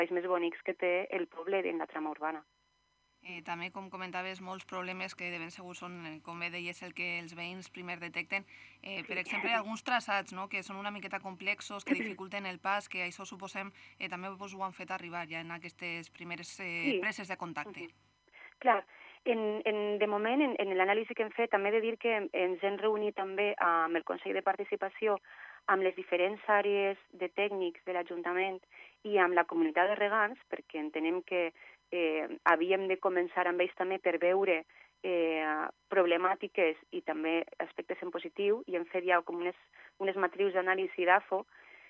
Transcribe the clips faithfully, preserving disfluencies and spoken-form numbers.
espais més bonics que té el poble en la trama urbana. Eh, també, com comentaves, molts problemes que de ben segur són, eh, com bé deies, el que els veïns primer detecten. Eh, per Sí. exemple, alguns traçats, no?, que són una miqueta complexos, que dificulten el pas, que això suposem eh, també vos ho han fet arribar ja en aquestes primeres eh, Sí. preses de contacte. Uh -huh. Clar, en, en, de moment, en, en l'anàlisi que hem fet, també he de dir que ens hem reunit també amb el Consell de Participació, amb les diferents àrees de tècnics de l'Ajuntament i amb la comunitat de regants, perquè entenem que eh, havíem de començar amb ells també per veure eh, problemàtiques i també aspectes en positiu, i hem fet ja com unes, unes matrius d'anàlisi d'A F O,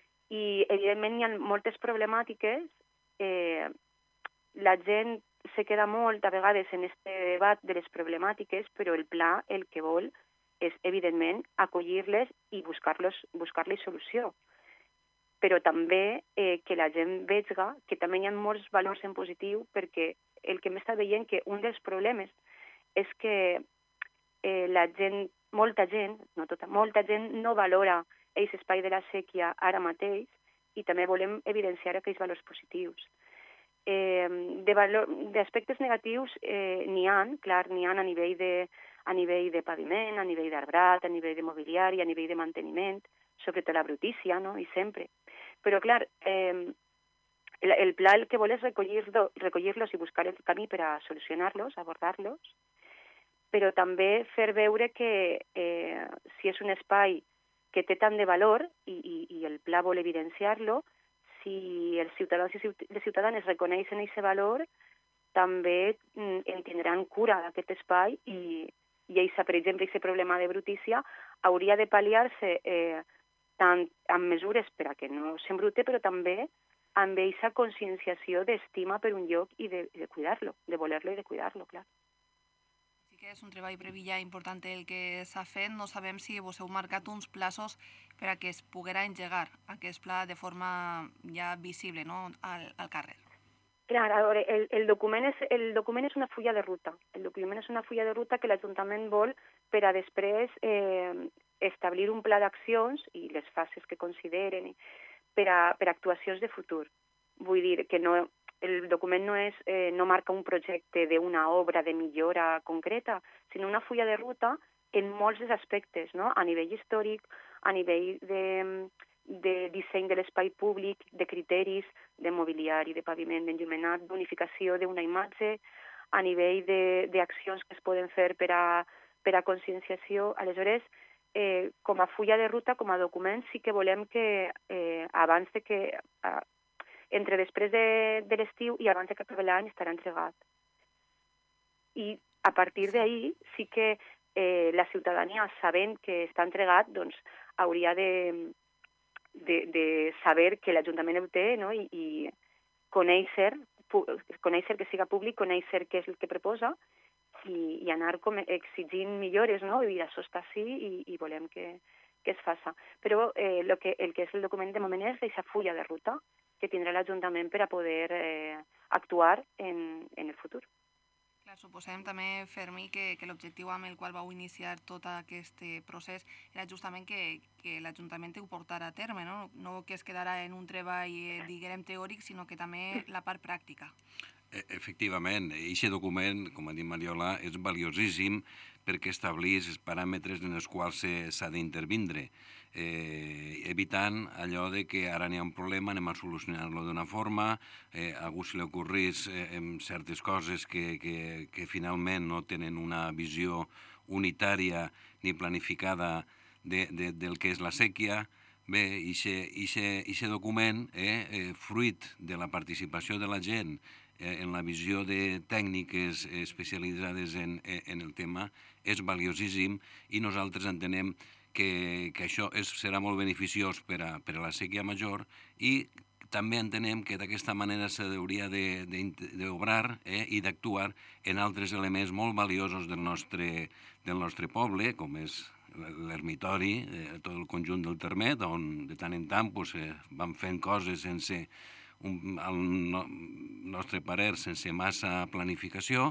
i evidentment hi ha moltes problemàtiques. eh, la gent se queda molt a vegades en aquest debat de les problemàtiques, però el pla el que vol és, evidentment, acollir-les i buscar-los, buscar-li solució. Però també eh, que la gent vegi que també hi ha molts valors en positiu, perquè el que hem estat veient que un dels problemes és que eh, la gent, molta gent, no tota, molta gent no valora aquest espai de la sèquia ara mateix, i també volem evidenciar aquells valors positius. Eh, d'aspectes negatius eh, n'hi ha, clar, n'hi ha a nivell de, a nivell de paviment, a nivell d'arbrat, a nivell de mobiliari, a nivell de manteniment, sobretot la brutícia, no?, i sempre. Però, clar, eh, el, el pla el que vol és recollir-los recollir i buscar el camí per a solucionar-los, abordar-los, però també fer veure que eh, si és un espai que té tant de valor i, i, i el pla vol evidenciar-lo, si els ciutadans i les ciutadanes reconeixen aquest valor, també en tindran cura d'aquest espai i, i això, per exemple, aquest problema de brutícia hauria de pal·liar-se eh, tant amb mesures per a que no s'embrute, però també amb aquesta conscienciació d'estima per un lloc i de, de cuidar-lo, de voler-lo i de cuidar-lo, clar. Sí que és un treball previ ja important el que s'ha fet. No sabem si vos heu marcat uns plaços per a que es poguera engegar aquest pla de forma ja visible, no?, al, al carrer. Clar, a veure, el, el, document és, el document és una fulla de ruta. El document és una fulla de ruta que l'Ajuntament vol per a després eh, establir un pla d'accions i les fases que consideren per a, per a actuacions de futur. Vull dir que no, el document no, és, eh, no marca un projecte d'una obra de millora concreta, sinó una fulla de ruta en molts aspectes, no?, a nivell històric, a nivell de de disseny de l'espai públic, de criteris, de mobiliari, de paviment, d'enllumenat, d'unificació d'una imatge, a nivell d'accions que es poden fer per a, per a conscienciació. Aleshores, eh, com a fulla de ruta, com a document, sí que volem que eh, abans de que, eh, entre després de, de l'estiu i abans de que acabi l'any estarà entregat. I a partir d'ahir sí que eh, la ciutadania, sabent que està entregat, doncs hauria de De, de saber que l'Ajuntament ho té, no?, i, i conèixer, conèixer que siga públic, conèixer què és el que proposa i, i anar com exigint millores, no?, i això està així i, i volem que, que es faça. Però eh, lo que, el que és el document de moment és aquesta fulla de ruta que tindrà l'Ajuntament per a poder eh, actuar en, en el futur. Clar, suposem també, Fermí, que, que l'objectiu amb el qual vau iniciar tot aquest procés era justament que, que l'Ajuntament ho portara a terme, no? No que es quedara en un treball, eh, diguem, teòric, sinó que també la part pràctica. Efectivament, aquest document, com ha dit Mariola, és valiosíssim perquè establís els paràmetres en els quals s'ha d'intervindre, eh, evitant allò de que ara n'hi ha un problema, anem a solucionar-lo d'una forma, eh, a algú se li ocorrís eh, certes coses que, que, que finalment no tenen una visió unitària ni planificada de, de, del que és la sèquia. Bé, aquest document, eh, eh, fruit de la participació de la gent en la visió de tècniques especialitzades en, en el tema, és valiosíssim i nosaltres entenem que, que això és, serà molt beneficiós per a, per a la sèquia major i també entenem que d'aquesta manera s'hauria d'obrar eh, i d'actuar en altres elements molt valiosos del nostre, del nostre poble, com és l'ermitori, eh, tot el conjunt del Termet, on de tant en tant pues, eh, van fent coses sense, un, al no, nostre parer, sense massa planificació,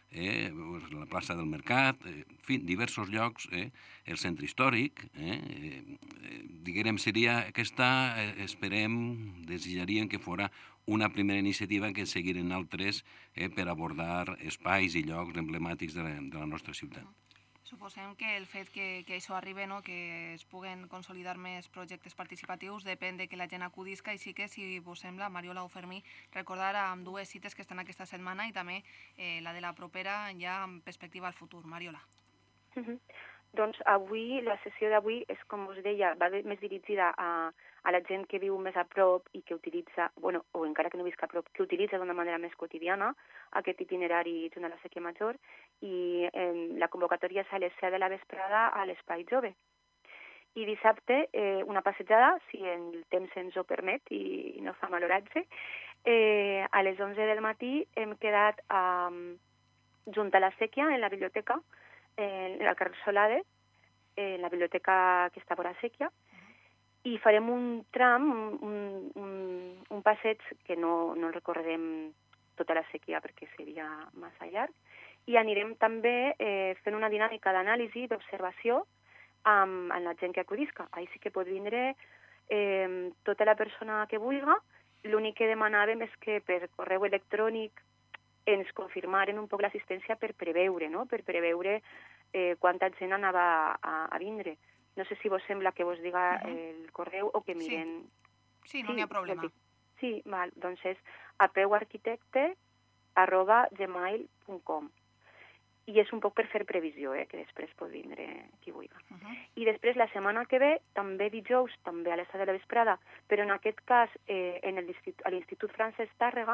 eh, la plaça del Mercat, eh, en fi, diversos llocs, eh, el centre històric, eh, eh, diguem, seria aquesta, eh, esperem, desitjaríem que fora una primera iniciativa en què seguiren altres eh, per abordar espais i llocs emblemàtics de la, de la nostra ciutat. Suposem que el fet que, que això arribi, no, que es puguen consolidar més projectes participatius, depèn de que la gent acudisca, i sí que, si vos sembla, Mariola o Fermí, recordar amb dues cites que estan aquesta setmana i també eh, la de la propera ja amb perspectiva al futur. Mariola. Mm-hmm. Doncs avui, la sessió d'avui és, com us deia, va més dirigida a, a la gent que viu més a prop i que utilitza, bueno, o encara que no visca a prop, que utilitza d'una manera més quotidiana aquest itinerari junt a la Sèquia Major, i eh, la convocatòria és a les set de la vesprada a l'Espai Jove. I dissabte, eh, una passejada, si el temps ens ho permet i, i no fa mal oratge, eh, a les onze del matí hem quedat eh, junt a la Sèquia, en la biblioteca, en el carrer Solade, en la biblioteca que està a la Sèquia, i farem un tram, un, un, un passeig que no, no el recorrerem tota la Sèquia perquè seria massa llarg, i anirem també eh, fent una dinàmica d'anàlisi, d'observació amb, amb la gent que acudisca. Ahí sí que pot vindre eh, tota la persona que vulgui. L'únic que demanàvem és que per correu electrònic ens confirmaren un poc l'assistència per preveure, no? Per preveure eh, quanta gent anava a, a vindre. No sé si vos sembla que vos diga uh-huh. el correu o que miren... Sí, sí no sí, n'hi ha problema. Sí, val, doncs és apeuarquitecte arroba gmail punt com. I és un poc per fer previsió, eh, que després pot vindre qui vulgui. Uh-huh. I després, la setmana que ve, també dijous, també a les set de la vesprada, però en aquest cas eh, en el, a l'Institut Francesc Tàrrega,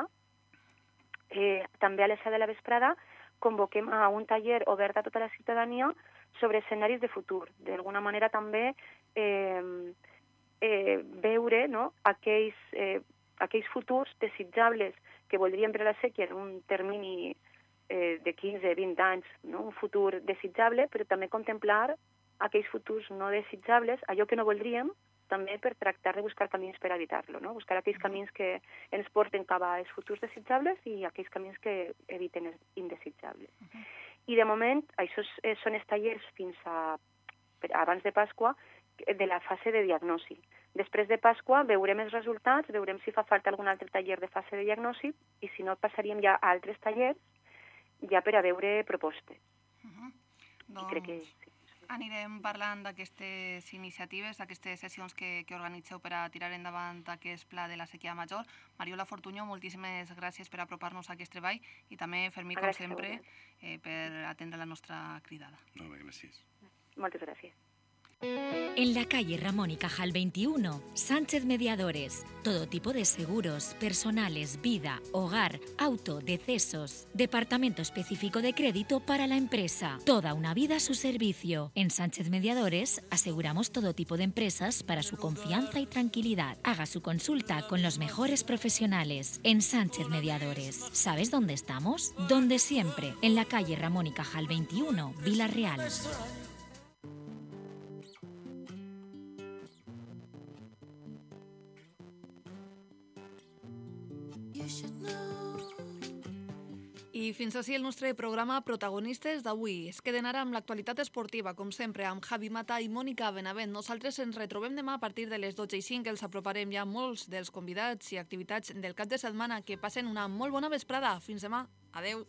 eh, també a les set de la vesprada, convoquem a un taller obert a tota la ciutadania sobre escenaris de futur. D'alguna manera també eh, eh, veure, no, aquells, eh, aquells futurs desitjables que voldríem per a la Sèquia en un termini eh, de quinze a vint anys, no? Un futur desitjable, però també contemplar aquells futurs no desitjables, allò que no voldríem, també per tractar de buscar camins per evitar-lo, no? Buscar aquells camins que ens porten cap als futurs desitjables i aquells camins que eviten els indesitjables. Uh-huh. I de moment, això són els tallers fins a abans de Pasqua de la fase de diagnosi. Després de Pasqua veurem els resultats, veurem si fa falta algun altre taller de fase de diagnosi i si no passaríem ja a altres tallers ja per a veure propostes. Uh-huh. Doncs... I crec que... Anirem parlant d'aquestes iniciatives, d'aquestes sessions que, que organitzeu per a tirar endavant aquest pla de la Sèquia Major. Mariola Fortuño, moltíssimes gràcies per apropar-nos a aquest treball i també, Fermí, com sempre, eh, per atendre la nostra cridada. Molt bé, gràcies. Moltes gràcies. En la calle Ramón y Cajal veintiuno, Sánchez Mediadores. Todo tipo de seguros, personales, vida, hogar, auto, decesos. Departamento específico de crédito para la empresa. Toda una vida a su servicio. En Sánchez Mediadores aseguramos todo tipo de empresas para su confianza y tranquilidad. Haga su consulta con los mejores profesionales. En Sánchez Mediadores. ¿Sabes dónde estamos? Donde siempre. En la calle Ramón y Cajal veintiuno, Vila-real. I fins així el nostre programa Protagonistes d'avui. Es queden ara amb l'actualitat esportiva, com sempre, amb Javi Mata i Mònica Benavent. Nosaltres ens retrobem demà a partir de les dotze i cinc. Els aproparem ja molts dels convidats i activitats del cap de setmana. Que passen una molt bona vesprada. Fins demà. Adeu.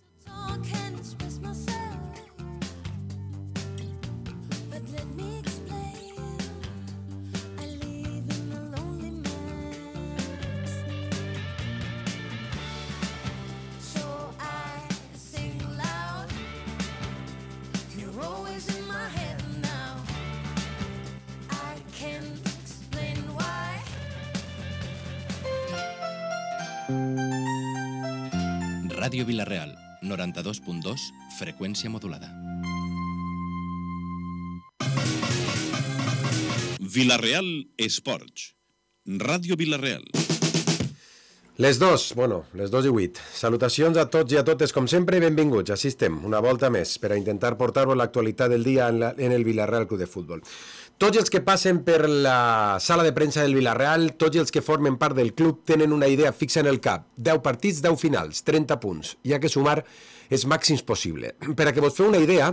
Ràdio Vila-real, noranta-dos punt dos, freqüència modulada. Vila-real Esports. Ràdio Vila-real. Les dos, bueno, les dos i vuit. Salutacions a tots i a totes, com sempre, i benvinguts. Així estem, una volta més, per a intentar portar-vos l'actualitat del dia en, la, en el Vila-real Club de Futbol. Tots els que passen per la sala de premsa del Villarreal, tots els que formen part del club, tenen una idea fixa en el cap. deu partits, deu finals, trenta punts. Hi ha que sumar els màxims possible. Per a que vos feu una idea,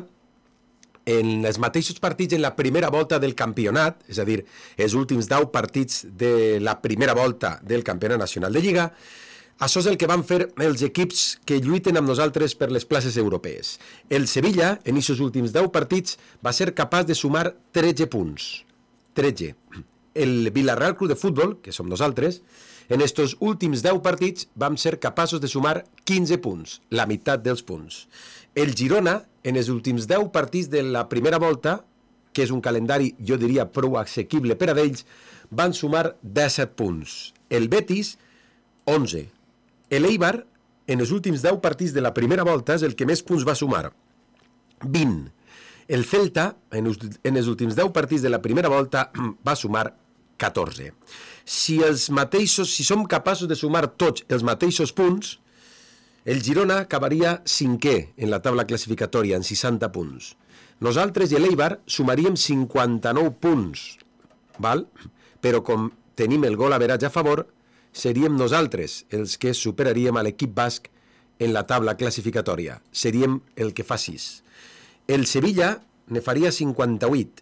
en els mateixos partits en la primera volta del campionat, és a dir, els últims deu partits de la primera volta del Campionat Nacional de Lliga, això és el que van fer els equips que lluiten amb nosaltres per les places europees. El Sevilla, en aquests últims deu partits, va ser capaç de sumar tretze punts. tretze. El Villarreal Club de Futbol, que som nosaltres, en estos últims deu partits vam ser capaços de sumar quinze punts, la meitat dels punts. El Girona, en els últims deu partits de la primera volta, que és un calendari, jo diria, prou assequible per a ells, van sumar disset punts. El Betis, onze. El Eibar, en els últims deu partits de la primera volta, és el que més punts va sumar, vint. El Celta, en els últims deu partits de la primera volta, va sumar catorze. Si els mateixos, si som capaços de sumar tots els mateixos punts, el Girona acabaria cinquè en la taula classificatòria, en seixanta punts. Nosaltres i l'Eibar sumaríem cinquanta-nou punts, val? Però com tenim el gol average a favor, seríem nosaltres els que superaríem a l'equip basc en la taula classificatòria. Seríem el que fa sis. El Sevilla ne faria cinquanta-vuit,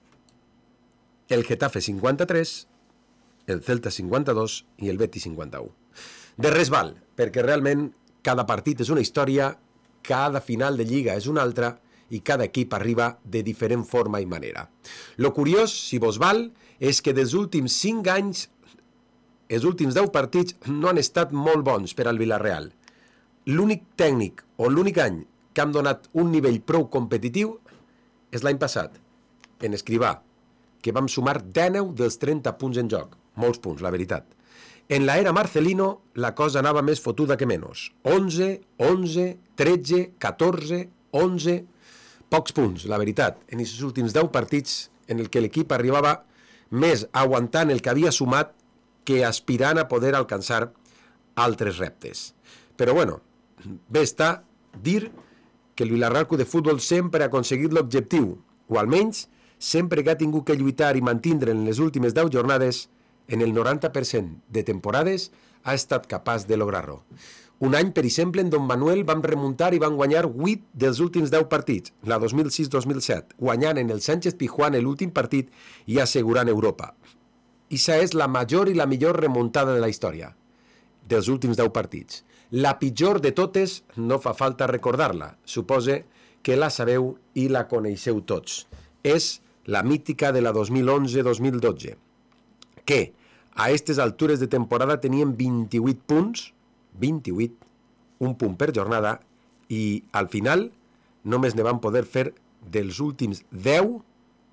el Getafe cinquanta-tres, el Celta cinquanta-dos i el Betis cinquanta-u. De res val, perquè realment cada partit és una història, cada final de Lliga és una altra i cada equip arriba de diferent forma i manera. Lo curiós, si vos val, és que dels últims cinc anys els últims deu partits no han estat molt bons per al Villarreal. L'únic tècnic o l'únic any que han donat un nivell prou competitiu és l'any passat, en Escrivà, que vam sumar dinou dels trenta punts en joc. Molts punts, la veritat. En l'era Marcelino, la cosa anava més fotuda que menys. onze, onze, tretze, catorze, onze... Pocs punts, la veritat. En aquests últims deu partits en el que l'equip arribava més aguantant el que havia sumat que aspirant a poder alcançar altres reptes. Però bueno, bé està dir que el Villarreal Club de Futbol sempre ha aconseguit l'objectiu, o almenys sempre que ha tingut que lluitar i mantindre en les últimes deu jornades, en el noranta per cent de temporades ha estat capaç de lograr-ho. Un any, per exemple, en Don Manuel vam remuntar i van guanyar vuit dels últims deu partits, la dos mil sis dos mil set, guanyant en el Sánchez Pizjuán l'últim partit i assegurant Europa. Ixa és la major i la millor remuntada de la història, dels últims deu partits. La pitjor de totes, no fa falta recordar-la, supose que la sabeu i la coneixeu tots. És la mítica de la dos mil onze dos mil dotze, que a aquestes altures de temporada tenien vint-i-vuit punts, vint-i-vuit, un punt per jornada, i al final només ne van poder fer dels últims deu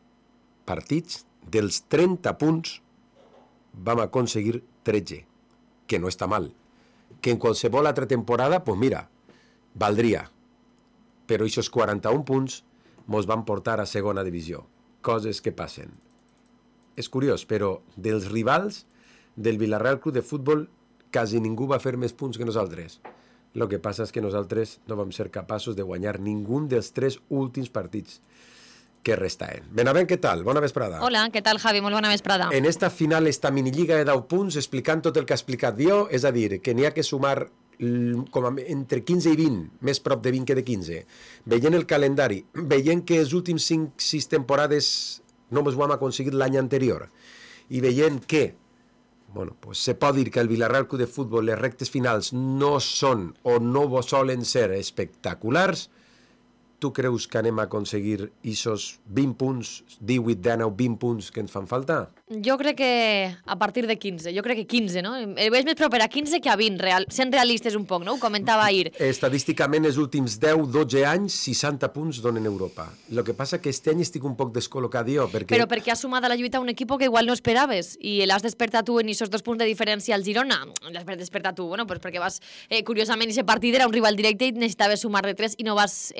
partits, dels trenta punts, vam aconseguir tretze, que no està mal. Que en qualsevol altra temporada, doncs mira, valdria. Però aquests quaranta-un punts mos van portar a segona divisió. Coses que passen. És curiós, però dels rivals del Villarreal Club de Futbol quasi ningú va fer més punts que nosaltres. El que passa és que nosaltres no vam ser capaços de guanyar ningú dels tres últims partits que restaven. Benavent, què tal? Bona vesprada. Hola, què tal, Javi? Molt bona vesprada. En esta final, esta minilliga de deu punts, explicant tot el que ha explicat jo, és a dir, que n'hi ha que sumar com a, entre quinze i vint, més prop de vint que de quinze. Veient el calendari, veient que els últims cinc sis temporades no ens ho hem aconseguit l'any anterior, i veient que, bueno, pues se pot dir que el Villarreal Club de Futbol, les rectes finals no són o no solen ser espectaculars, tu creus que anem a aconseguir aquests vint punts, divuit, dinou, vint punts que ens fan falta? Jo crec que a partir de quinze, jo crec que quinze, no? El veig més proper a quinze que a vint, real, sent realistes un poc, no? Ho comentava ahir. Estadísticament, els últims deu dotze anys, seixanta punts donen Europa. El que passa que este any estic un poc descol·locat jo, perquè... Però perquè has sumat a la lluita un equip que igual no esperaves i l'has despertat tu en aquests dos punts de diferència al Girona. L'has despertat tu, bueno, pues perquè vas... Eh, curiosament, aquest partit era un rival directe i necessitaves sumar de tres i no vas empatar per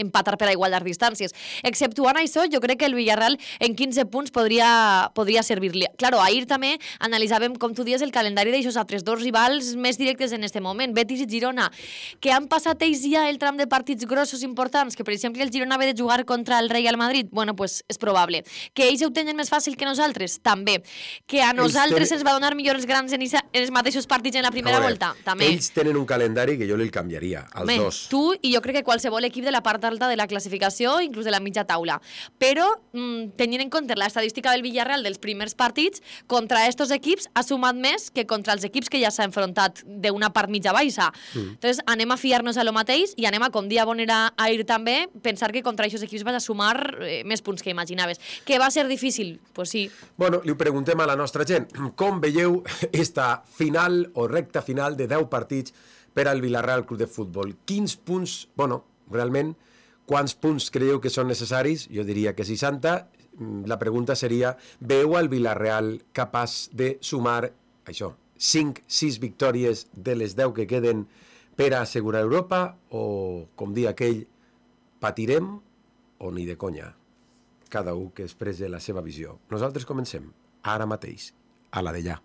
a igualar distàncies. Exceptuant això, jo crec que el Villarreal en quinze punts podria, podria servir-li. Claro, ahir també analitzàvem, com tu dius, el calendari d'aixòs altres dos rivals més directes en este moment, Betis i Girona, que han passat ells ja el tram de partits grossos importants, que per exemple el Girona ve de jugar contra el Real Madrid, bueno, pues és probable. Que ells ho tenen més fàcil que nosaltres, també. Que a nosaltres ens va donar millors grans en, isa, en els mateixos partits en la primera veure, volta, també. Ells tenen un calendari que jo li canviaria, als Home, dos. Tu i jo crec que qualsevol equip de la part alta de la classificació, inclús de la mitja taula. Però, mmm, tenint en compte l'estadística del Villarreal dels primers partits, contra estos equips ha sumat més que contra els equips que ja s'ha enfrontat d'una part mitja baixa. Mm. Entonces, anem a fiar-nos a lo mateix i anem a, com dia bon era ahir també, pensar que contra aquests equips vas a sumar eh, més punts que imaginaves. Que va ser difícil? Pues sí. Bueno, li preguntem a la nostra gent. Com veieu esta final o recta final de deu partits per al Villarreal Club de Futbol? Quins punts, bueno, realment, quants punts creieu que són necessaris? Jo diria que seixanta. La pregunta seria, veu al Villarreal capaç de sumar, això, cinc sis victòries de les deu que queden per a assegurar Europa o, com dia aquell, patirem o ni de conya? Cada un que expresse la seva visió. Nosaltres comencem ara mateix, a la d'allà.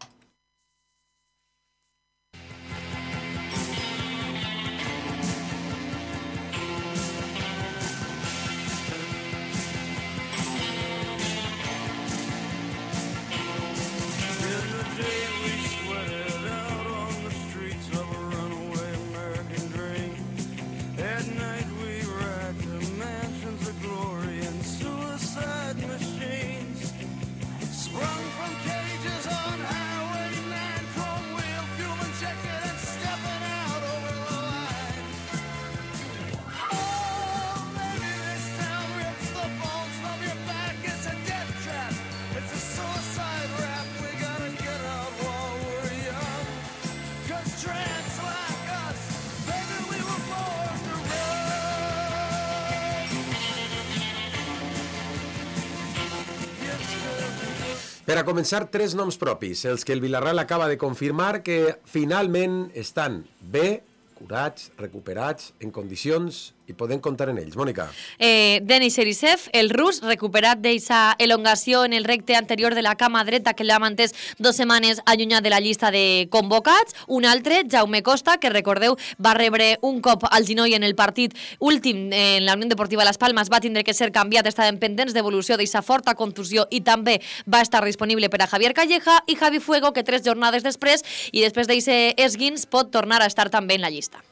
Per a començar, tres noms propis, els que el Villarreal acaba de confirmar que finalment estan bé, curats, recuperats, en condicions i podem comptar en ells. Mònica. Eh, Denis Erisev, el rus, recuperat d'eixa elongació en el recte anterior de la cama dreta que l'ha mantès dues setmanes allunyat de la llista de convocats. Un altre, Jaume Costa, que recordeu va rebre un cop al genoll en el partit últim en la Unió Deportiva Las Palmas, va tindre que ser canviat, estaven pendents d'evolució d'eixa forta contusió i també va estar disponible per a Javier Calleja i Javi Fuego, que tres jornades després i després d'eixe esguins pot tornar a estar també en la llista.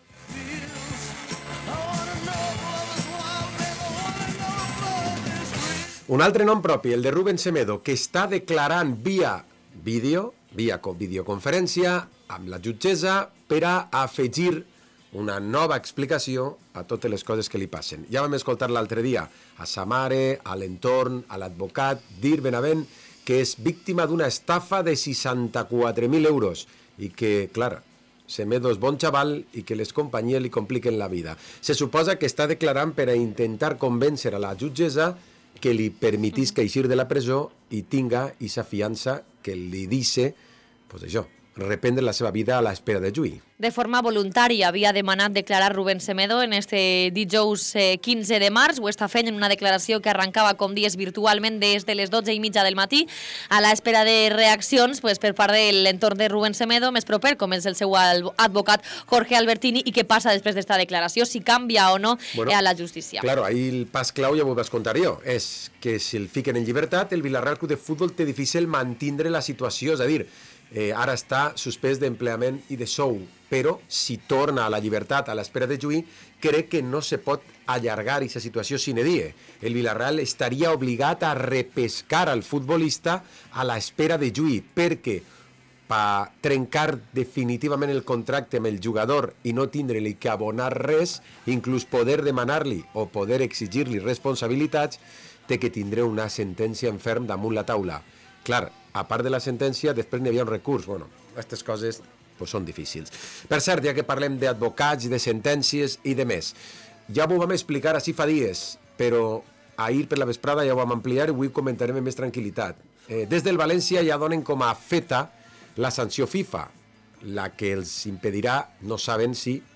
Un altre nom propi, el de Rubén Semedo, que està declarant via vídeo, via videoconferència, amb la jutgessa, per a afegir una nova explicació a totes les coses que li passen. Ja vam escoltar l'altre dia a sa mare, a l'entorn, a l'advocat, dir benavent que és víctima d'una estafa de seixanta-quatre mil euros i que, clar, Semedo és bon xaval i que les companyies li compliquen la vida. Se suposa que està declarant per a intentar convèncer a la jutgessa que li permetís que eixir de la presó i tinga aquesta fiança que li dice, pues això, reprendre la seva vida a l'espera de juí. De forma voluntària havia demanat declarar Rubén Semedo en este dijous quinze de març. Ho està fent en una declaració que arrencava, com dies, virtualment des de les dotze i mitja del matí, a l'espera de reaccions pues, per part de l'entorn de Rubén Semedo, més proper, com és el seu advocat Jorge Albertini, i què passa després d'esta declaració, si canvia o no bueno, a la justícia. Claro, ahí el pas clau ja ho vas contar jo, és que si el fiquen en llibertat, el Villarreal Club de Futbol té difícil mantindre la situació, és a dir, eh, ara està suspès d'empleament i de sou, però si torna a la llibertat a l'espera de juí, crec que no se pot allargar aquesta situació sine die. El Villarreal estaria obligat a repescar al futbolista a l'espera de juí, perquè per trencar definitivament el contracte amb el jugador i no tindre-li que abonar res, inclús poder demanar-li o poder exigir-li responsabilitats, té que tindre una sentència en ferm damunt la taula. Clar, a part de la sentència, després n'hi havia un recurs. Bueno, aquestes coses pues, són difícils. Per cert, ja que parlem d'advocats, de sentències i de més, ja ho vam explicar així fa dies, però ahir per la vesprada ja ho vam ampliar i avui comentarem amb més tranquil·litat. Eh, des del València ja donen com a feta la sanció FIFA, la que els impedirà, no saben si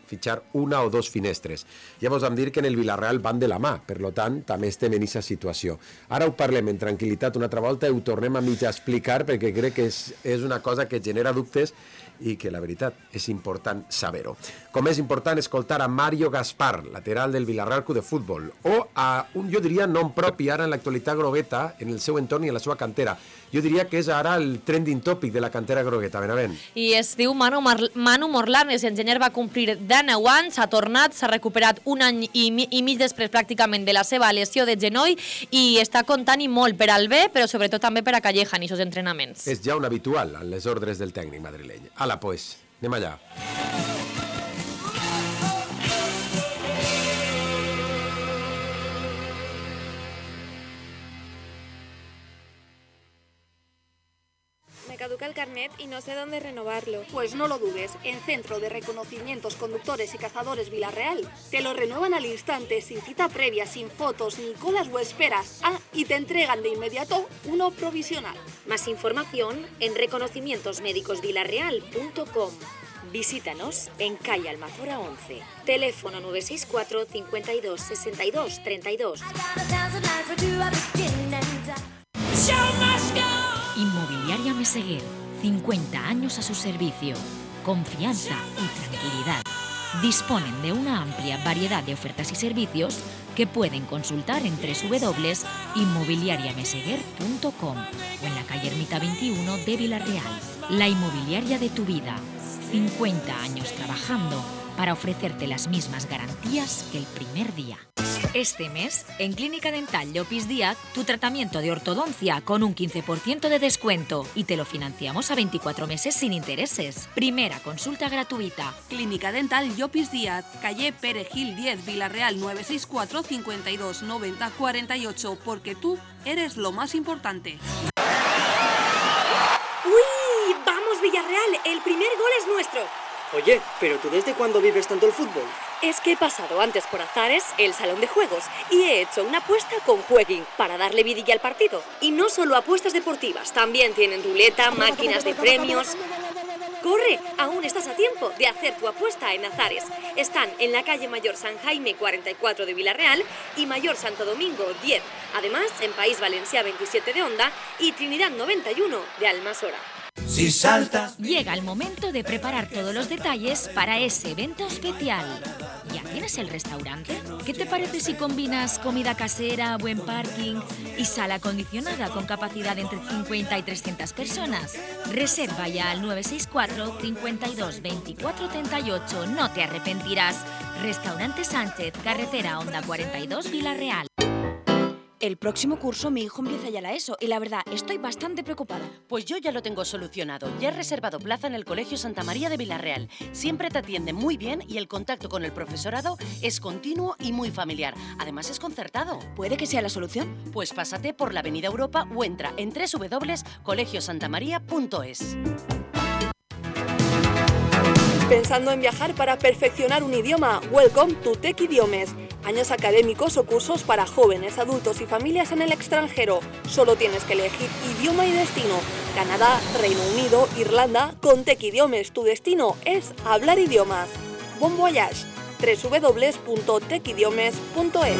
fitxar una o dos finestres. Ja vos vam dir que en el Villarreal van de la mà, per lo tant, també estem en aquesta situació. Ara ho parlem en tranquil·litat una altra volta i ho tornem a mig a explicar perquè crec que és, és una cosa que genera dubtes i que la veritat és important saber-ho. Com és important escoltar a Mario Gaspar, lateral del Villarreal Club de Futbol, o a un, jo diria, nom propi ara en l'actualitat grogueta, en el seu entorn i en la seva cantera. Jo diria que és ara el trending topic de la cantera grogueta, Benavent. I es diu Manu, Mar Manu Morlanes, l'enginyer va complir deu anys, s'ha tornat, s'ha recuperat un any i, mi i mig després pràcticament de la seva lesió de genoll i està comptant i molt per al bé, però sobretot també per a Calleja en aquests entrenaments. És ja un habitual en les ordres del tècnic madrileny. Ala, pues, anem allà. Me caduca el carnet y no sé dónde renovarlo. Pues no lo dudes, en Centro de Reconocimientos Conductores y Cazadores Villarreal te lo renuevan al instante, sin cita previa, sin fotos, ni colas o esperas. Ah, y te entregan de inmediato uno provisional. Más información en reconocimientos médicos villarreal punto com. Visítanos en calle Almazora once. Teléfono nueve seis cuatro, cincuenta y dos, sesenta y dos, treinta y dos. Inmobiliaria Meseguer, cincuenta años a su servicio. Confianza y tranquilidad. Disponen de una amplia variedad de ofertas y servicios que pueden consultar en doble u doble u doble u punto inmobiliaria meseguer punto com o en la calle Ermita veintiuno de Villarreal. La inmobiliaria de tu vida. cincuenta años trabajando para ofrecerte las mismas garantías que el primer día. Este mes, en Clínica Dental Llopis Díaz, tu tratamiento de ortodoncia con un quince por ciento de descuento y te lo financiamos a veinticuatro meses sin intereses. Primera consulta gratuita. Clínica Dental Llopis Díaz, calle Perejil diez, Villarreal nueve seis cuatro, cincuenta y dos, noventa, cuarenta y ocho, porque tú eres lo más importante. ¡Uy! ¡Vamos, Villarreal! ¡El primer gol es nuestro! Oye, ¿pero tú desde cuándo vives tanto el fútbol? Es que he pasado antes por Azares, el salón de juegos, y he hecho una apuesta con Jueguin para darle vidilla al partido. Y no solo apuestas deportivas, también tienen ruleta, máquinas de premios. ¡Corre! Aún estás a tiempo de hacer tu apuesta en Azares. Están en la calle Mayor San Jaime cuarenta y cuatro de Villarreal y Mayor Santo Domingo diez. Además, en País Valencià veintisiete de Onda y Trinidad noventa y uno de Almasora. Si saltas... Llega el momento de preparar todos los detalles para ese evento especial. ¿Ya tienes el restaurante? ¿Qué te parece si combinas comida casera, buen parking y sala acondicionada con capacidad entre cincuenta y trescientas personas? Reserva ya al nueve seis cuatro, cincuenta y dos, veinticuatro, treinta y ocho. No te arrepentirás. Restaurante Sánchez, carretera Onda cuarenta y dos, Villarreal. El próximo curso mi hijo empieza ya la ESO y la verdad estoy bastante preocupada. Pues yo ya lo tengo solucionado. Ya he reservado plaza en el Colegio Santa María de Villarreal. Siempre te atienden muy bien y el contacto con el profesorado es continuo y muy familiar. Además es concertado. ¿Puede que sea la solución? Pues pásate por la Avenida Europa o entra en doble u doble u doble u punto colegio santa maría punto es. Pensando en viajar para perfeccionar un idioma, welcome to Tech Idiomes. Años académicos o cursos para jóvenes, adultos y familias en el extranjero. Solo tienes que elegir idioma y destino. Canadá, Reino Unido, Irlanda, con Tech Idiomes tu destino es hablar idiomas. Bon voyage. doble u doble u doble u punto tech idiomes punto es.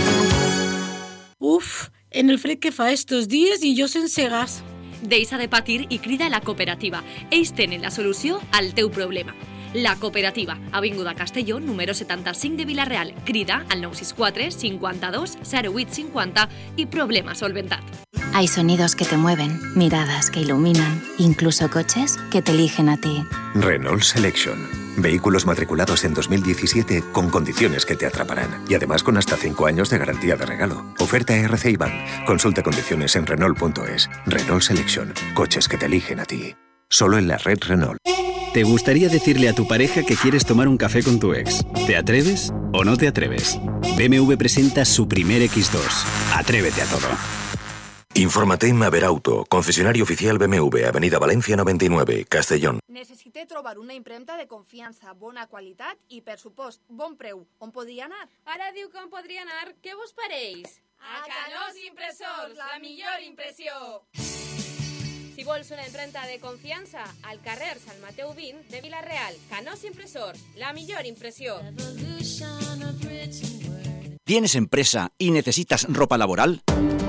Uf, en el fred que fa estos dies i jo sense gas. Deixa de patir i crida a la cooperativa. Ells tenen la solució al teu problema. La Cooperativa, Avinguda Castelló, número setanta-cinc de Villarreal. Crida al nou sis quatre, cinquanta-dos, zero vuit cinquanta i problema solventat. Hay sonidos que te mueven, miradas que iluminan, incluso coches que te eligen a ti. Renault Selection. Vehículos matriculados en dos mil diecisiete con condiciones que te atraparán. Y además con hasta cinco años de garantía de regalo. Oferta R C I Bank. Consulta condiciones en Renault punto es. Renault Selection. Coches que te eligen a ti. Solo en la red Renault. ¿Te gustaría decirle a tu pareja que quieres tomar un café con tu ex? ¿Te atreves o no te atreves? B M W presenta su primer equis dos. Atrévete a todo. Infórmate en Maverauto, concesionario oficial B M W, Avenida Valencia noventa y nueve, Castellón. Necessité trobar una impremta de confiança, bona qualitat i, per supost, bon preu. On podria anar? Ara diu que on podria anar. Què vos pareix? A Canós Impressors, la millor impressió. Si vols una imprenta de confiança, al carrer Sant Mateu vint de Vila-real, Canós Impressors, la millor impressió. ¿Tienes empresa y necesitas ropa laboral?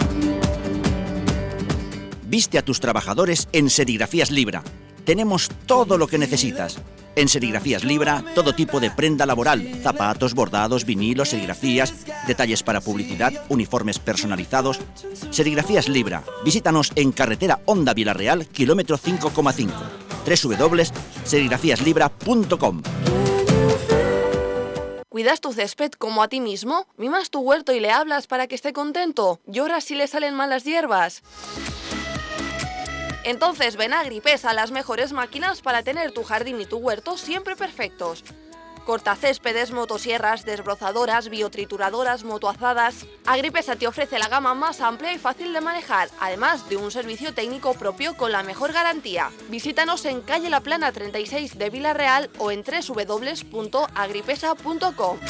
Viste a tus trabajadores en Serigrafías Libra. Tenemos todo lo que necesitas. En Serigrafías Libra, todo tipo de prenda laboral, zapatos, bordados, vinilos, serigrafías, detalles para publicidad, uniformes personalizados. Serigrafías Libra. Visítanos en carretera Honda Vila-real, kilómetro cinco coma cinco. doble u doble u doble u punto serigrafías libra punto com. ¿Cuidas tu césped como a ti mismo? ¿Mimas tu huerto y le hablas para que esté contento? ¿Lloras si le salen mal las hierbas? Entonces ven a Agripesa, las mejores máquinas para tener tu jardín y tu huerto siempre perfectos. Cortacéspedes, motosierras, desbrozadoras, biotrituradoras, motoazadas. Agripesa te ofrece la gama más amplia y fácil de manejar, además de un servicio técnico propio con la mejor garantía. Visítanos en calle La Plana treinta y seis de Vila-real o en doble u doble u doble u punto agripesa punto com.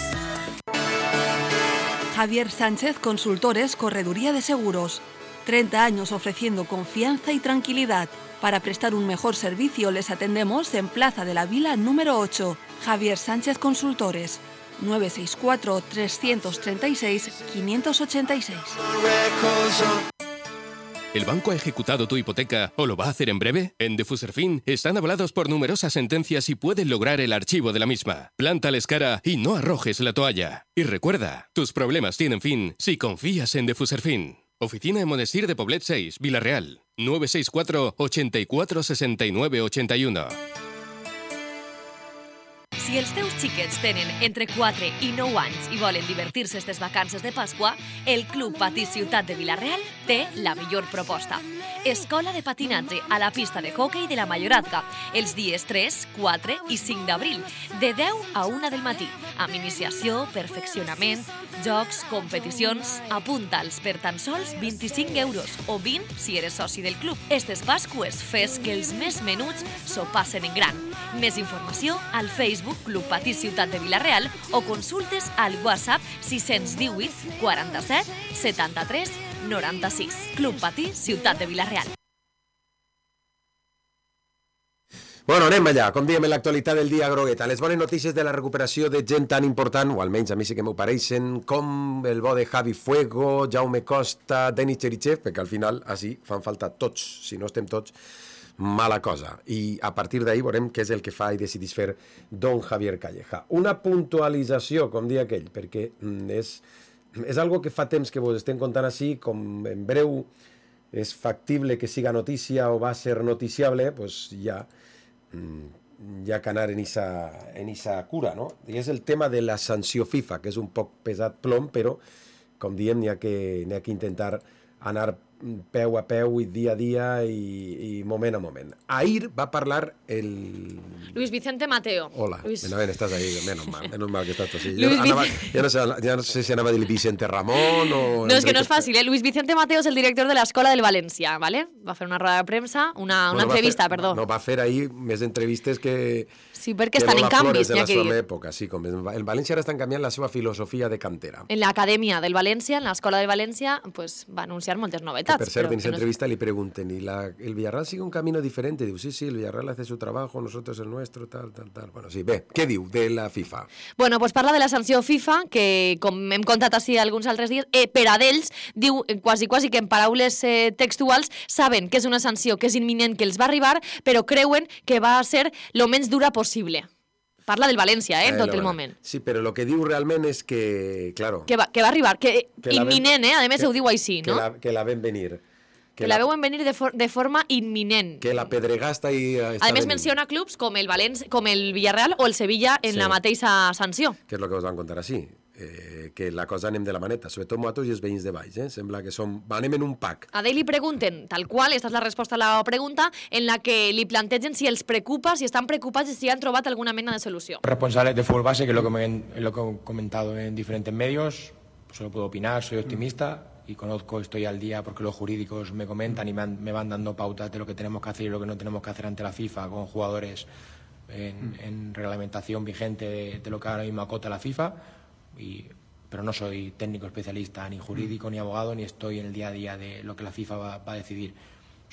Javier Sánchez Consultores, Correduría de Seguros. treinta años ofreciendo confianza y tranquilidad. Para prestar un mejor servicio les atendemos en Plaza de la Vila número ocho. Javier Sánchez Consultores. nueve seis cuatro, tres tres seis, cinco ocho seis. ¿El banco ha ejecutado tu hipoteca o lo va a hacer en breve? En Defuserfin están avalados por numerosas sentencias y pueden lograr el archivo de la misma. Plántales cara y no arrojes la toalla. Y recuerda, tus problemas tienen fin si confías en Defuserfin. Oficina en Monestir de Poblet seis, Vila-real. nueve seis cuatro, ocho cuatro, seis nueve ocho uno. Si els teus xiquets tenen entre quatre i nou anys i volen divertir-se aquestes vacances de Pasqua, el Club Patí Ciutat de Vila-real té la millor proposta. Escola de patinatge a la pista de hoquei de la Mayorazga, els dies tres, quatre i cinc d'abril, de deu a una del matí, amb iniciació, perfeccionament, jocs, competicions. Apunta'ls per tan sols vint-i-cinc euros o vint si eres soci del club. Estes Pasques fes que els més menuts s'ho passen en gran. Més informació al Facebook Club Patí Ciutat de Vila-real o consultes al WhatsApp sis cents divuit, quaranta-set, setanta-tres, noranta-sis. Club Patí Ciutat de Vila-real. Bueno, anem allà, com diem en l'actualitat del dia grogueta. Les bones notícies de la recuperació de gent tan important, o almenys a mi sí que m'ho pareixen, com el bo de Javi Fuego, Jaume Costa, Denis Cherichev, perquè al final, així, fan falta tots, si no estem tots, mala cosa. I a partir d'ahir veurem què és el que fa i decidís fer don Javier Calleja. Una puntualització, com dia aquell, perquè és, és algo que fa temps que vos estem contant així, com en breu és factible que siga notícia o va ser noticiable, doncs ja, ja que anar en esa, en esa cura, no? I és el tema de la sanció FIFA, que és un poc pesat plom, però, com diem, n'hi ha que, n'hi ha que intentar anar peu a peu i dia a dia i, i moment a moment. Ahir va parlar el... Luis Vicente Mateo. Hola, Luis... ben, estàs ahí, menos mal, menos mal que estàs així. Jo, anava, ja, no sé, ja no sé si anava a dir Vicente Ramon o... No, és que no és fàcil, eh? Luis Vicente Mateo és el director de l'Escola del València, ¿vale? Va fer una roda de premsa, una, una bueno, entrevista, fer, perdó. No, va fer ahir més entrevistes que... Sí, perquè estan en canvis, n'hi ha que dir. Època, sí, com el València ara estan canviant la seva filosofia de cantera. En l'acadèmia del València, en l'Escola del València, pues, va anunciar moltes novetats. Que per cert, en esa entrevista le pregunten, ¿y la, el Villarreal sigue un camino diferente? Diu, sí, sí, el Villarreal hace su trabajo, nosotros el nuestro, tal, tal, tal. Bueno, sí, bé, què diu de la FIFA? Bueno, pues parla de la sanció FIFA, que com hem contat així alguns altres dies, eh, per a d'ells, diu quasi, quasi que en paraules eh, textuals, saben que és una sanció que és imminent, que els va arribar, però creuen que va ser lo menys dura possible. Parla del València, eh, en tot el moment. Sí, però el que diu realment és que, claro... Que va, que va arribar, que, que imminent, eh? A més que, ho diu així, no? Que la, que la ven venir. Que, que la, la veuen venir de, for, de forma imminent. Que la Pedregasta hi està A més, venint. menciona clubs com el, València, com el Villarreal o el Sevilla en sí. la mateixa sanció. Que és el que us van contar així. Eh, que la cosa anem de la maneta, sobretot nosaltres i els veïns de baix, eh? Sembla que som, anem en un pack. A ell li pregunten, tal qual, esta és la resposta a la pregunta, en la que li plantegen si els preocupa, si estan preocupats i si han trobat alguna mena de solució. Responsables de fútbol base, que es lo que, me, es lo que he comentado en diferentes medios, solo puedo opinar, soy optimista y conozco, estoy al día porque los jurídicos me comentan y me, han, me van dando pautas de lo que tenemos que hacer y lo que no tenemos que hacer ante la FIFA con jugadores en, en reglamentación vigente de, de lo que ahora mismo acota la FIFA. Y, pero no soy técnico especialista, ni jurídico, ni abogado, ni estoy en el día a día de lo que la FIFA va, va a decidir.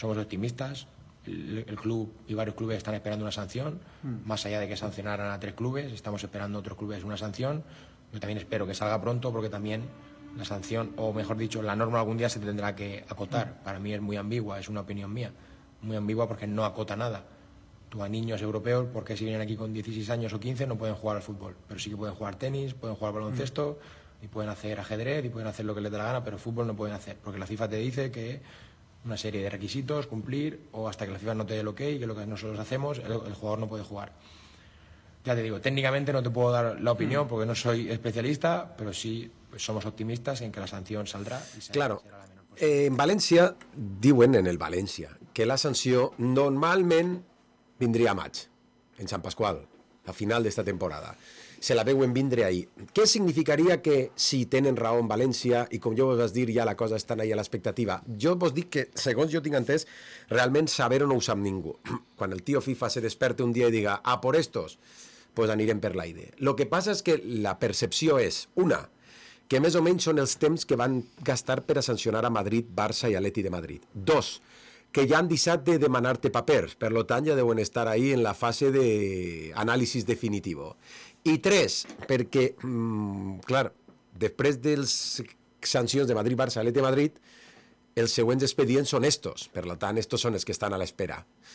somos optimistas. El, el club y varios clubes están esperando una sanción, mm. más allá de que sancionaran a tres clubes, estamos esperando a otros clubes una sanción. Yo también espero que salga pronto, porque también la sanción, o mejor dicho, la norma algún día se tendrá que acotar. Mm. Para mí es muy ambigua, es una opinión mía, muy ambigua porque no acota nada. Tú a niños europeos, porque si vienen aquí con dieciséis años o quince no pueden jugar al fútbol, pero sí que pueden jugar tenis, pueden jugar baloncesto, mm. y pueden hacer ajedrez y pueden hacer lo que les dé la gana, pero fútbol no pueden hacer, porque la FIFA te dice que una serie de requisitos, cumplir, o hasta que la FIFA no te dé el ok, que lo que nosotros hacemos, el, el jugador no puede jugar. Ya te digo, técnicamente no te puedo dar la opinión porque no soy especialista, pero sí pues, somos optimistas en que la sanción saldrá. Y será, claro, será la menor eh, en València, diuen en el València, que la sanció normalment vindria a maig, en Sant Pasqual, a final d'esta temporada. Se la veuen vindre ahir. Què significaria que si tenen raó en València i com jo vos vas dir ja la cosa està ahí a l'expectativa? Jo vos dic que, segons jo tinc entès, realment saber-ho no ho sap ningú. Quan el tio FIFA se desperte un dia i diga a por estos, pues anirem per l'aire. Lo que passa és que la percepció és, una, que més o menys són els temps que van gastar per a sancionar a Madrid, Barça i Atleti de Madrid. Dos, que ja han deixat de demanar-te papers, per tant ja deuen estar ahí en la fase d'anàlisi definitiu. I tres, perquè, mmm, clar, després dels sancions de Madrid, Barça, Atleti de Madrid, els següents expedients són estos, per tant, estos són els que estan a l'espera.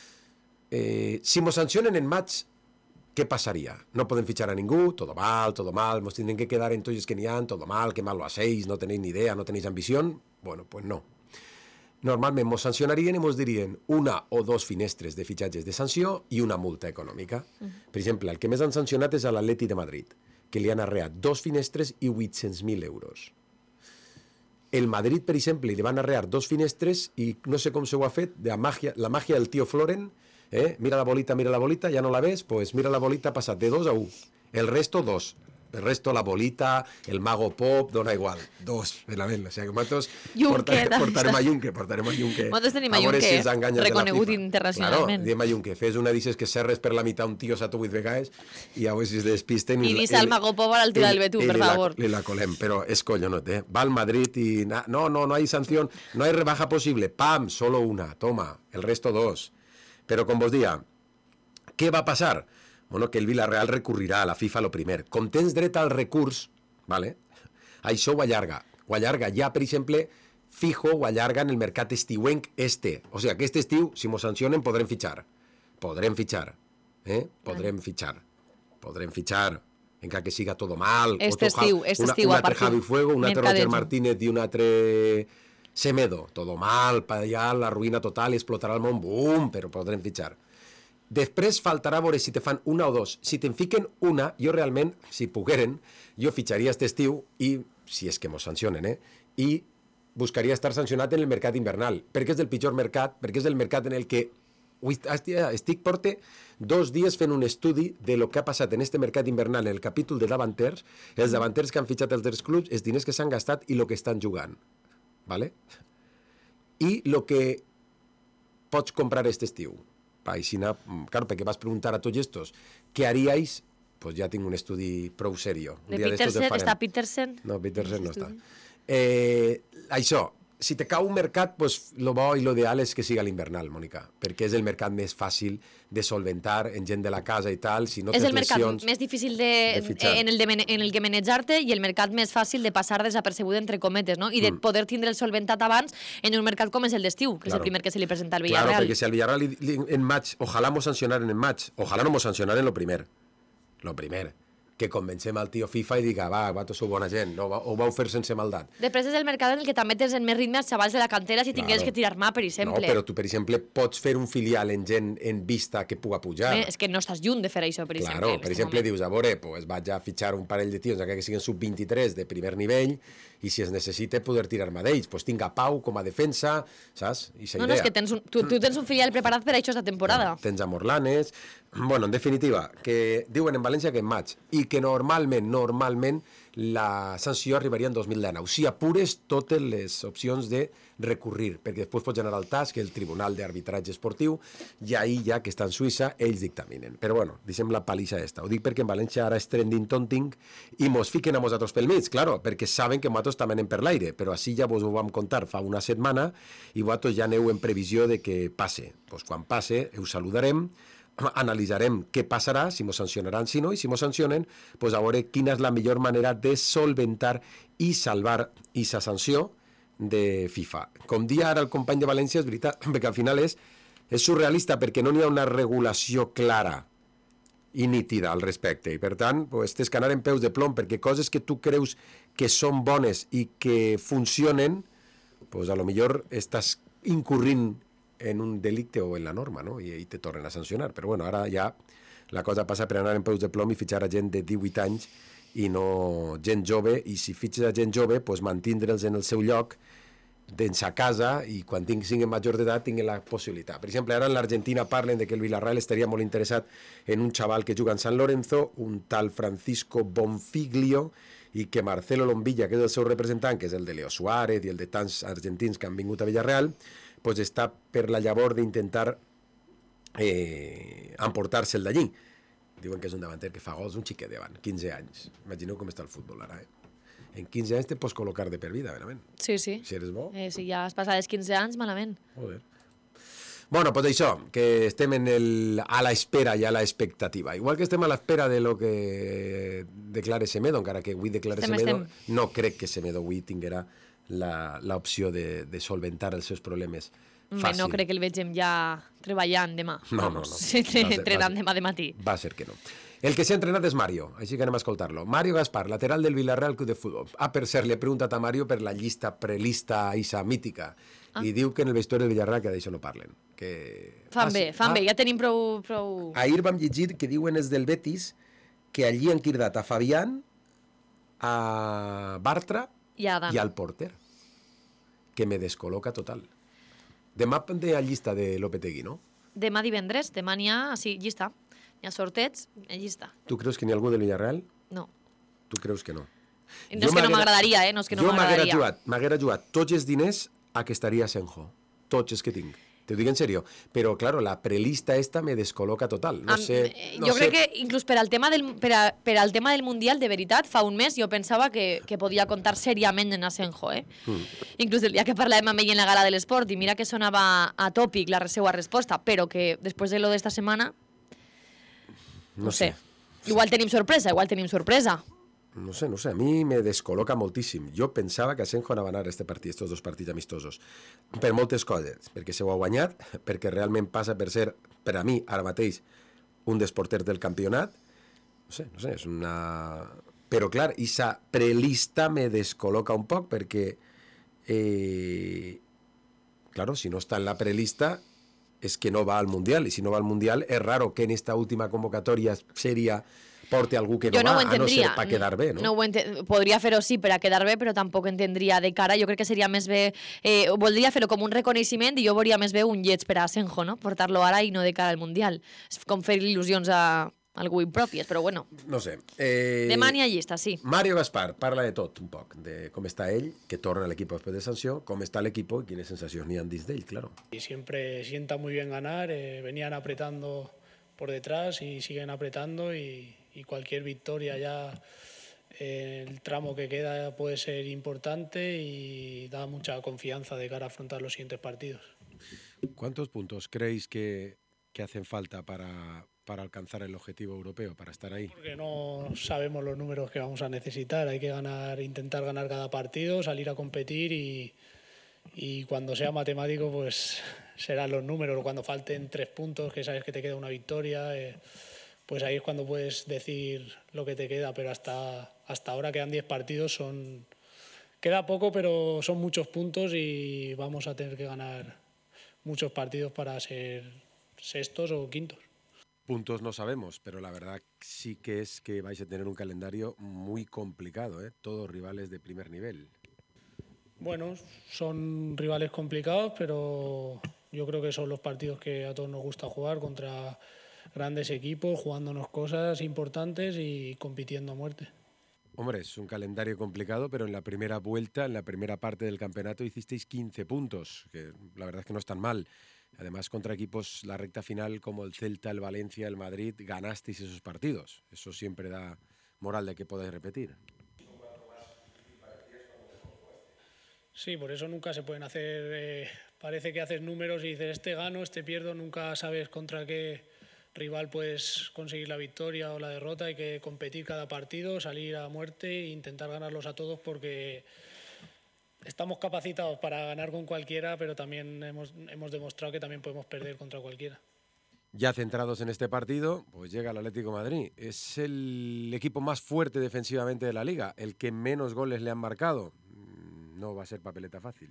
Eh, si mos sancionen en maig, què passaria? No podem fitxar a ningú, todo mal, todo mal, mos tindrem que quedar en tots els que n'hi ha, todo mal, que mal lo hacéis, no tenéis ni idea, no tenéis ambición. Bueno, pues no. Normalment mos sancionarien i mos dirien una o dos finestres de fitxatges de sanció i una multa econòmica. Uh-huh. Per exemple, el que més han sancionat és a l'Atleti de Madrid, que li han arreat dos finestres i vuit-cents mil euros. El Madrid, per exemple, li van arrear dos finestres i no sé com se ho ha fet, de la màgia, la màgia del tio Floren, eh? mira la bolita, mira la bolita, ja no la ves, pues mira la bolita, ha passat de dos a un. El resto, dos. El resto, la bolita, el mago pop, dona igual. Dos, verament. O sigui, que nosaltres portarem, portarem a Junque, portarem a Junque. Nosaltres tenim a Junque, reconegut internacionalment. Claro, diem a Junque, fes una d'aquestes que serres per la meitat un tio satu vuit vegades i a veure si es despisten. I deixa el mago pop a l'altura del Betú, per favor. I la colem, però és collonot, eh? Va al Madrid i... No, no, no hay sanción, no hay rebaja posible. Pam, solo una, toma, el resto dos. Però com vos dia, què va passar? Bueno, que el Villarreal recurrirà a la FIFA lo primer. Com tens dret al recurs, vale? Això ho allarga. Ho allarga ja, per exemple, fijo ho allarga en el mercat estiuenc este. O sigui, aquest estiu, si mos sancionen, podrem fitxar. Podrem fitxar. Eh? Podrem fitxar. Podrem fitxar. Encara que siga todo mal. Este estiu, este estiu. Un altre Javi Fuego, un altre Roger Martínez i un altre Semedo. Todo mal, pa allà, la ruïna total, explotarà el món. Bum! Però podrem fitxar. Després faltarà veure si te fan una o dos. Si te'n fiquen una, jo realment, si pogueren, jo fitxaria aquest estiu i, si és que mos sancionen, eh? I buscaria estar sancionat en el mercat invernal, perquè és el pitjor mercat, perquè és el mercat en el que estic porte dos dies fent un estudi de lo que ha passat en este mercat invernal en el capítol de davanters, els davanters que han fitxat els tres clubs, els diners que s'han gastat i el que estan jugant. ¿Vale? I el que pots comprar aquest estiu. Aixina, claro, perquè vas preguntar a tots estos què haríais, pues ja tinc un estudi prou serio. De Petersen, està Petersen? No, Petersen no està. Eh, això, si te cau un mercat, pues lo bo i lo ideal és que siga l'hivernal, Mònica, perquè és el mercat més fàcil de solventar en gent de la casa i tal, si no tens lesions... És el mercat lesions, més difícil de, de en, el de, en el que manejar-te i el mercat més fàcil de passar desapercebut entre cometes, no? I de mm. poder tindre el solventat abans en un mercat com és el d'estiu, que claro. És el primer que se li presenta al Villarreal. Claro, perquè si al Villarreal li, li, en maig, ojalà mos sancionaren en maig, ojalà no mos sancionaren lo primer, lo primer. Que convencem al tio FIFA i diga, va, va, tots sou bona gent, no, ho vau fer sense maldat. Després és el mercat en el que també tens en més ritme els xavals de la cantera si claro. Tingués que tirar mà, per exemple. No, però tu, per exemple, pots fer un filial en gent en vista que puga pujar. Eh, és que no estàs lluny de fer això, per claro, exemple. Per exemple, moment. Dius, a veure, pues vaig a fitxar un parell de tios que siguin sub vint-i-tres de primer nivell i si es necessita poder tirar-me d'ells, pues tinc a Pau com a defensa, saps? I no, no, és que tens un, tu, tu tens un filial preparat per a això esta temporada. No, tens a Morlanes... Bueno, en definitiva, que diuen en València que en maig, i dir que normalment, normalment, la sanció arribaria en dos mil dinou. Si apures totes les opcions de recurrir, perquè després pots anar al T A S, que és el Tribunal d'Arbitratge Esportiu, i ahí ja, que està en Suïssa, ells dictaminen. Però bueno, deixem la palissa esta. Ho dic perquè en València ara és trending tonting i mos fiquen a nosaltres pel mig, claro, perquè saben que nosaltres també anem per l'aire, però així ja vos ho vam contar fa una setmana i vosaltres ja aneu en previsió de que passe. Pues quan passe, us saludarem, analitzarem què passarà, si mos sancionaran, si no, i si mos sancionen, pues a veure quina és la millor manera de solventar i salvar aquesta sanció de FIFA. Com dia ara el company de València, és veritat, perquè al final és, és surrealista, perquè no n'hi ha una regulació clara i nítida al respecte, i per tant, pues, tens que anar en peus de plom, perquè coses que tu creus que són bones i que funcionen, pues a lo millor estàs incurrint en un delicte o en la norma, no? I, i te tornen a sancionar. Però bueno, ara ja la cosa passa per anar en peus de plom i fitxar a gent de divuit anys i no gent jove, i si fitxes a gent jove, pues mantindre'ls en el seu lloc, dins a casa, i quan siguin major d'edat tinguin la possibilitat. Per exemple, ara en l'Argentina parlen de que el Villarreal estaria molt interessat en un xaval que juga en San Lorenzo, un tal Francisco Bonfiglio, i que Marcelo Lombilla, que és el seu representant, que és el de Leo Suárez i el de tants argentins que han vingut a Villarreal, pues està per la llavor d'intentar eh, emportar-se'l d'allí. Diuen que és un davanter que fa gols, un xiquet davant, quinze anys. Imagineu com està el futbol ara, eh? En quinze anys te pots col·locar de per vida, verament. Sí, sí. Si eres bo. Eh, si ja has passat els quinze anys, malament. Joder. Bueno, pues això, que estem en el, a la espera i a la expectativa. Igual que estem a l'espera de lo que declare Semedo, encara que avui declare estem, Semedo, estem. No crec que Semedo avui tinguerà l'opció de, de solventar els seus problemes fàcil. No crec que el vegem ja treballant demà. No, no, no. Sí, entrenant demà de matí. Va ser que no. El que s'ha entrenat és Mario, així que anem a escoltar-lo. Mario Gaspar, lateral del Villarreal Club de Futbol. Ah, per cert, li he preguntat a Mario per la llista prelista isa mítica, ah. i diu que en el vestuari del Villarreal que d'això no parlen. Que... Fan ah, bé, fan ah. bé, ja tenim prou, prou... Ahir vam llegir que diuen els del Betis que allí han cridat a Fabián, a Bartra i, i al porter, que me descol·loca total. Demà hi ha llista de Lopetegui, no? Demà divendres, demà n'hi ha, sí, llista. Hi ha sorteig, hi ha llista. Tu creus que n'hi ha algú del Villarreal? No. Tu creus que no? No és que no m'agradaria, eh? No és que no m'agradaria. Jo m'haguera jugat tots els diners a que estaria Senjo. Tots els que tinc. Te ho dic en serio, però, claro, la prelista esta me descol·loca total. No sé, no jo sé... crec que inclús per al tema del, per a, per al tema del Mundial, de veritat, fa un mes jo pensava que, que podia comptar seriament en Asenjo, eh? Mm. Inclús el dia que parlàvem amb ell en la gala de l'esport, i mira que sonava a tòpic la seva resposta, però que després de lo d'esta setmana, no, no sé. sé. Igual tenim sorpresa, igual tenim sorpresa. No sé, no sé, a mi me descol·loca moltíssim. Jo pensava que Asenjo anava a anar a este partit, estos dos partits amistosos, per moltes coses, perquè se ho ha guanyat, perquè realment passa per ser, per a mi, ara mateix, un dels porters del campionat. No sé, no sé, és una... Però, clar, aquesta prelista me descol·loca un poc, perquè, eh... claro, si no està en la prelista, és que no va al Mundial, i si no va al Mundial, és raro que en esta última convocatòria seria... porte algú que no, no va, a no ser per quedar bé, no? no Podria fer-ho sí per a quedar bé, però tampoc entendria de cara. Jo crec que seria més bé... Eh, voldria fer-ho com un reconeixement i jo veuria més bé un lleig per a Asenjo, no? Portar-lo ara i no de cara al Mundial. És com fer il·lusions a algú impròpies, però bueno. No sé. Eh... Demà n'hi ha llista, sí. Mario Gaspar parla de tot un poc, de com està ell, que torna a l'equip després de sanció, com està l'equip i quines sensacions n'hi ha dins d'ell, claro. Y siempre sienta muy bien ganar, eh, venían apretando por detrás y siguen apretando y... y cualquier victoria ya eh, el tramo que queda puede ser importante y da mucha confianza de cara a afrontar los siguientes partidos. ¿Cuántos puntos creéis que, que hacen falta para, para alcanzar el objetivo europeo, para estar ahí? Porque no sabemos los números que vamos a necesitar, hay que ganar, intentar ganar cada partido, salir a competir y, y cuando sea matemático pues serán los números, cuando falten tres puntos que sabes que te queda una victoria... Eh, pues ahí es cuando puedes decir lo que te queda, pero hasta, hasta ahora quedan diez partidos, son queda poco, pero son muchos puntos y vamos a tener que ganar muchos partidos para ser sextos o quintos. Puntos no sabemos, pero la verdad sí que es que vais a tener un calendario muy complicado, ¿eh? Todos rivales de primer nivel. Bueno, son rivales complicados, pero yo creo que son los partidos que a todos nos gusta jugar contra... grandes equipos, jugándonos cosas importantes y compitiendo a muerte. Hombre, es un calendario complicado, pero en la primera vuelta, en la primera parte del campeonato, hicisteis quince puntos, que la verdad es que no es tan mal. Además, contra equipos, la recta final como el Celta, el Valencia, el Madrid, ganasteis esos partidos. Eso siempre da moral de que podáis repetir. Sí, por eso nunca se pueden hacer... Eh, parece que haces números y dices, este gano, este pierdo, nunca sabes contra qué rival puedes conseguir la victoria o la derrota. Hay que competir cada partido, salir a muerte e intentar ganarlos a todos, porque estamos capacitados para ganar con cualquiera, pero también hemos, hemos demostrado que también podemos perder contra cualquiera. Ya centrados en este partido, pues llega el Atlético de Madrid. Es el equipo más fuerte defensivamente de la Liga, el que menos goles le han marcado. No va a ser papeleta fácil.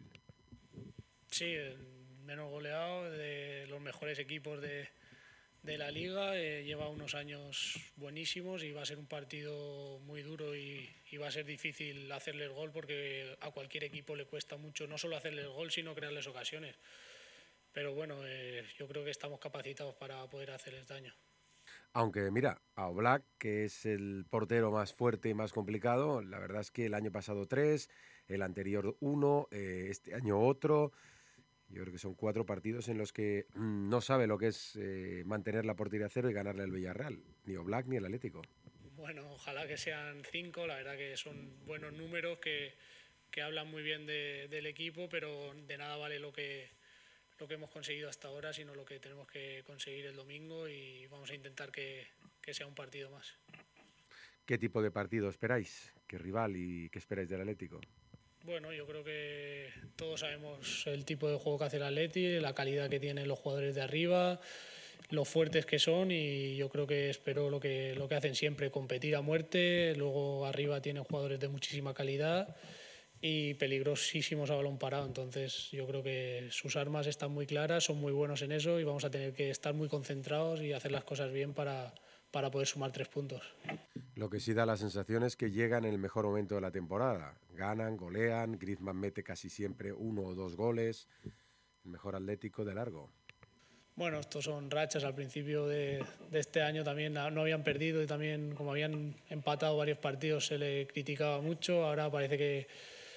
Sí, el menos goleado, de los mejores equipos de, de la Liga. Eh, lleva unos años buenísimos y va a ser un partido muy duro y, y va a ser difícil hacerle el gol, porque a cualquier equipo le cuesta mucho no solo hacerle el gol, sino crearles ocasiones. Pero bueno, eh, yo creo que estamos capacitados para poder hacerles daño. Aunque mira, a Oblak, que es el portero más fuerte y más complicado, la verdad es que el año pasado tres, el anterior uno, eh, este año otro. Yo creo que son cuatro partidos en los que mmm, no sabe lo que es eh, mantener la portería a cero y ganarle al Villarreal, ni Oblak ni el Atlético. Bueno, ojalá que sean cinco, la verdad que son buenos números que, que hablan muy bien de, del equipo, pero de nada vale lo que, lo que hemos conseguido hasta ahora, sino lo que tenemos que conseguir el domingo, y vamos a intentar que, que sea un partido más. ¿Qué tipo de partido esperáis? ¿Qué rival y qué esperáis del Atlético? Bueno, yo creo que todos sabemos el tipo de juego que hace el Atleti, la calidad que tienen los jugadores de arriba, lo fuertes que son, y yo creo que espero lo que, lo que hacen siempre, competir a muerte. Luego arriba tienen jugadores de muchísima calidad y peligrosísimos a balón parado, entonces yo creo que sus armas están muy claras, son muy buenos en eso y vamos a tener que estar muy concentrados y hacer las cosas bien para, para poder sumar tres puntos. Lo que sí da la sensación es que llegan en el mejor momento de la temporada. Ganan, golean, Griezmann mete casi siempre uno o dos goles. El mejor Atlético de largo. Bueno, estos son rachas. Al principio de, de este año también no habían perdido y también, como habían empatado varios partidos, se le criticaba mucho. Ahora parece que,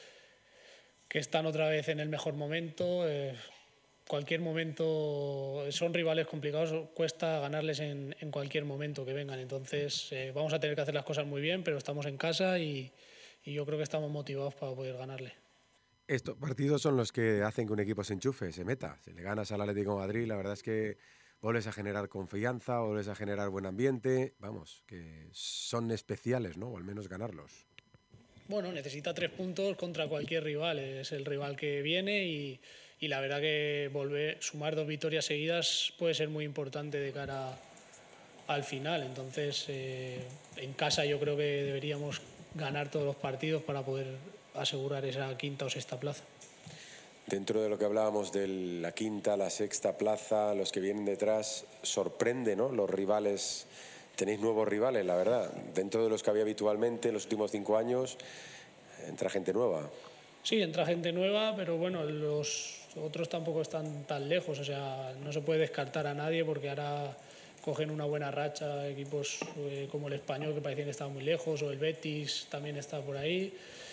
que están otra vez en el mejor momento. Eh, cualquier momento, son rivales complicados, cuesta ganarles en, en cualquier momento que vengan. Entonces eh, vamos a tener que hacer las cosas muy bien, pero estamos en casa y, y yo creo que estamos motivados para poder ganarle. Estos partidos son los que hacen que un equipo se enchufe, se meta. Si le ganas al Atlético de Madrid, la verdad es que vuelves a generar confianza, vuelves a generar buen ambiente. Vamos, que son especiales, ¿no? O al menos ganarlos. Bueno, necesita tres puntos contra cualquier rival. Es el rival que viene y, y la verdad que volver, sumar dos victorias seguidas puede ser muy importante de cara al final. Entonces, eh, en casa yo creo que deberíamos ganar todos los partidos para poder asegurar esa quinta o sexta plaza. Dentro de lo que hablábamos de la quinta, la sexta plaza, los que vienen detrás, sorprende, ¿no? Los rivales, tenéis nuevos rivales, la verdad. Dentro de los que había habitualmente en los últimos cinco años, entra gente nueva. Sí, entra gente nueva, pero bueno, los otros tampoco están tan lejos. O sea, no se puede descartar a nadie porque ahora cogen una buena racha equipos eh, como el Español, que parecían que estaban muy lejos, o el Betis también está por ahí.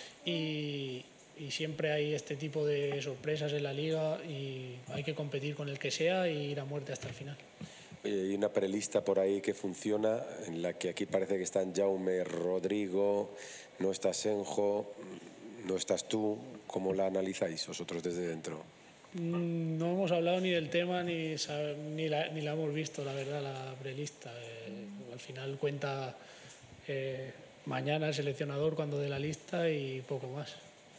Y, y siempre hay este tipo de sorpresas en la Liga y hay que competir con el que sea y ir a muerte hasta el final. Oye, hay una prelista por ahí que funciona, en la que aquí parece que están Jaume, Rodrigo, no está Senjo, no estás tú. ¿Cómo la analizáis vosotros desde dentro? No hemos hablado ni del tema ni, ni, la, ni la hemos visto, la verdad, la prelista. Eh, al final cuenta eh, mañana el seleccionador cuando dé la lista y poco más.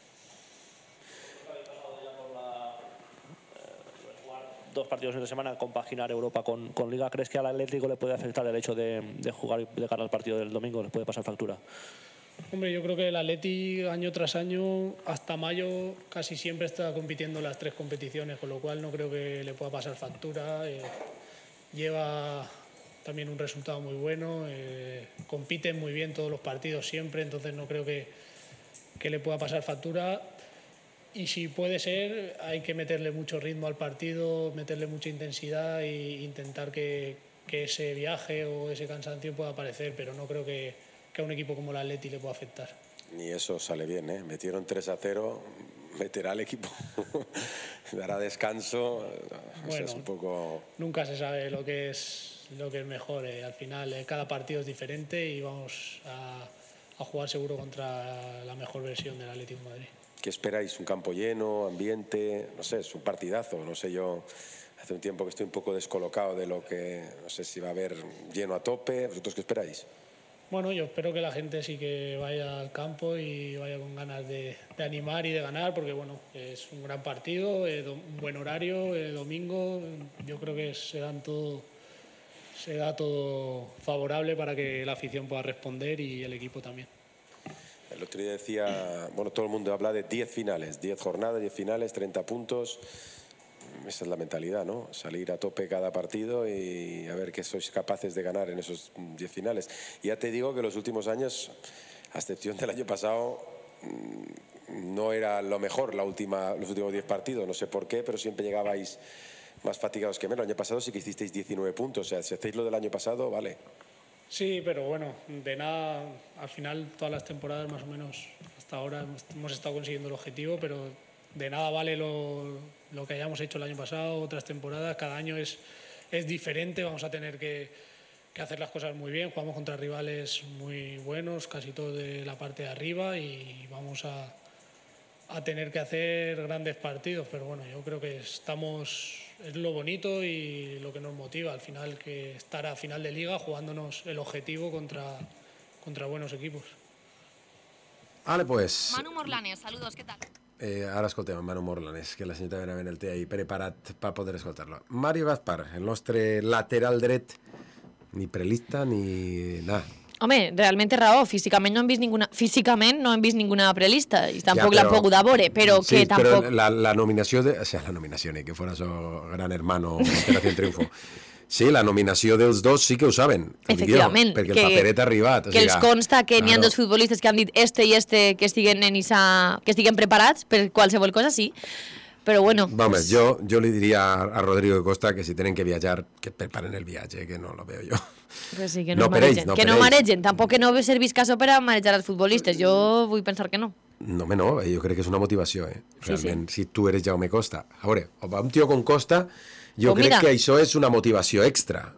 Dos partidos en la semana, compaginar Europa con, con Liga. ¿Crees que al Atlético le puede afectar el hecho de, de jugar y de ganar el partido del domingo? ¿Le puede pasar factura? Hombre, yo creo que el Atleti año tras año, hasta mayo, casi siempre está compitiendo en las tres competiciones, con lo cual no creo que le pueda pasar factura. Eh, lleva también un resultado muy bueno, eh, compite muy bien todos los partidos siempre, entonces no creo que, que le pueda pasar factura. Y si puede ser, hay que meterle mucho ritmo al partido, meterle mucha intensidad e intentar que, que ese viaje o ese cansancio pueda aparecer, pero no creo que, que a un equipo como el Atleti le pueda afectar. Ni eso sale bien, ¿eh? Metieron tres a cero, meterá al equipo, dará descanso, o sea, Bueno, es un poco... Nunca se sabe lo que es, lo que es mejor, eh. Al final eh, cada partido es diferente y vamos a, a jugar seguro contra la mejor versión del Atlético de Madrid. ¿Qué esperáis? ¿Un campo lleno, ambiente? No sé, es un partidazo, no sé yo... Hace un tiempo que estoy un poco descolocado de lo que, no sé si va a haber lleno a tope. ¿Vosotros qué esperáis? Bueno, yo espero que la gente sí que vaya al campo y vaya con ganas de, de animar y de ganar, porque bueno, es un gran partido, eh, un buen horario, eh, domingo. Yo creo que se dan todo, se da todo favorable para que la afición pueda responder y el equipo también. El otro día decía, bueno, todo el mundo habla de diez finales, diez jornadas, diez finales, treinta puntos. Esa es la mentalidad, ¿no? Salir a tope cada partido y a ver qué sois capaces de ganar en esos diez finales. Y ya te digo que los últimos años, a excepción del año pasado, no era lo mejor la última, los últimos diez partidos. No sé por qué, pero siempre llegabais más fatigados que menos. El año pasado sí que hicisteis diecinueve puntos. O sea, si hacéis lo del año pasado, vale. Sí, pero bueno, de nada, al final todas las temporadas más o menos hasta ahora hemos, hemos estado consiguiendo el objetivo, pero de nada vale lo, lo que hayamos hecho el año pasado, otras temporadas. Cada año es, es diferente, vamos a tener que, que hacer las cosas muy bien. Jugamos contra rivales muy buenos, casi todos de la parte de arriba, y vamos a, a tener que hacer grandes partidos. Pero bueno, yo creo que estamos, es lo bonito y lo que nos motiva al final, que estar a final de liga jugándonos el objetivo contra, contra buenos equipos. Vale, pues... Manu Morlanes, saludos, què tal? Eh, ara escoltem Manu Morlanes, que la senyora Benavent el té ahí preparat per poder escoltar-lo. Mario Gaspar, el nostre lateral dret, ni prelista ni nada. Home, realment té raó, físicament no hem vist ninguna, físicament no hem vist ninguna prelista i tampoc ja, l'han pogut a veure, però sí, que tampoc... Però la, la nominació de... O sea, la nominació, ni que fuera so gran hermano Operación Triunfo. Sí, la nominació dels dos sí que ho saben. Efectivament. Jo, perquè que, el paperet ha arribat. Que o sigui, els consta que claro. n'hi ha dos futbolistes que han dit este i este que estiguen, en esa, que estiguen preparats per qualsevol cosa, sí. Però bueno... Vamos, pues... jo, jo li diria a Rodrigo Costa que si tenen que viatjar, que preparen el viatge, que no lo veo jo. Pues sí, que no, no maregen. ells, no que no ells. maregen. Tampoc que no servís caso per a marejar els futbolistes. Jo vull pensar que no. No, no, jo crec que és una motivació, eh? Realment, sí, sí. si tu eres Jaume Costa. A veure, un tio con Costa, jo pues crec mira. que això és una motivació extra.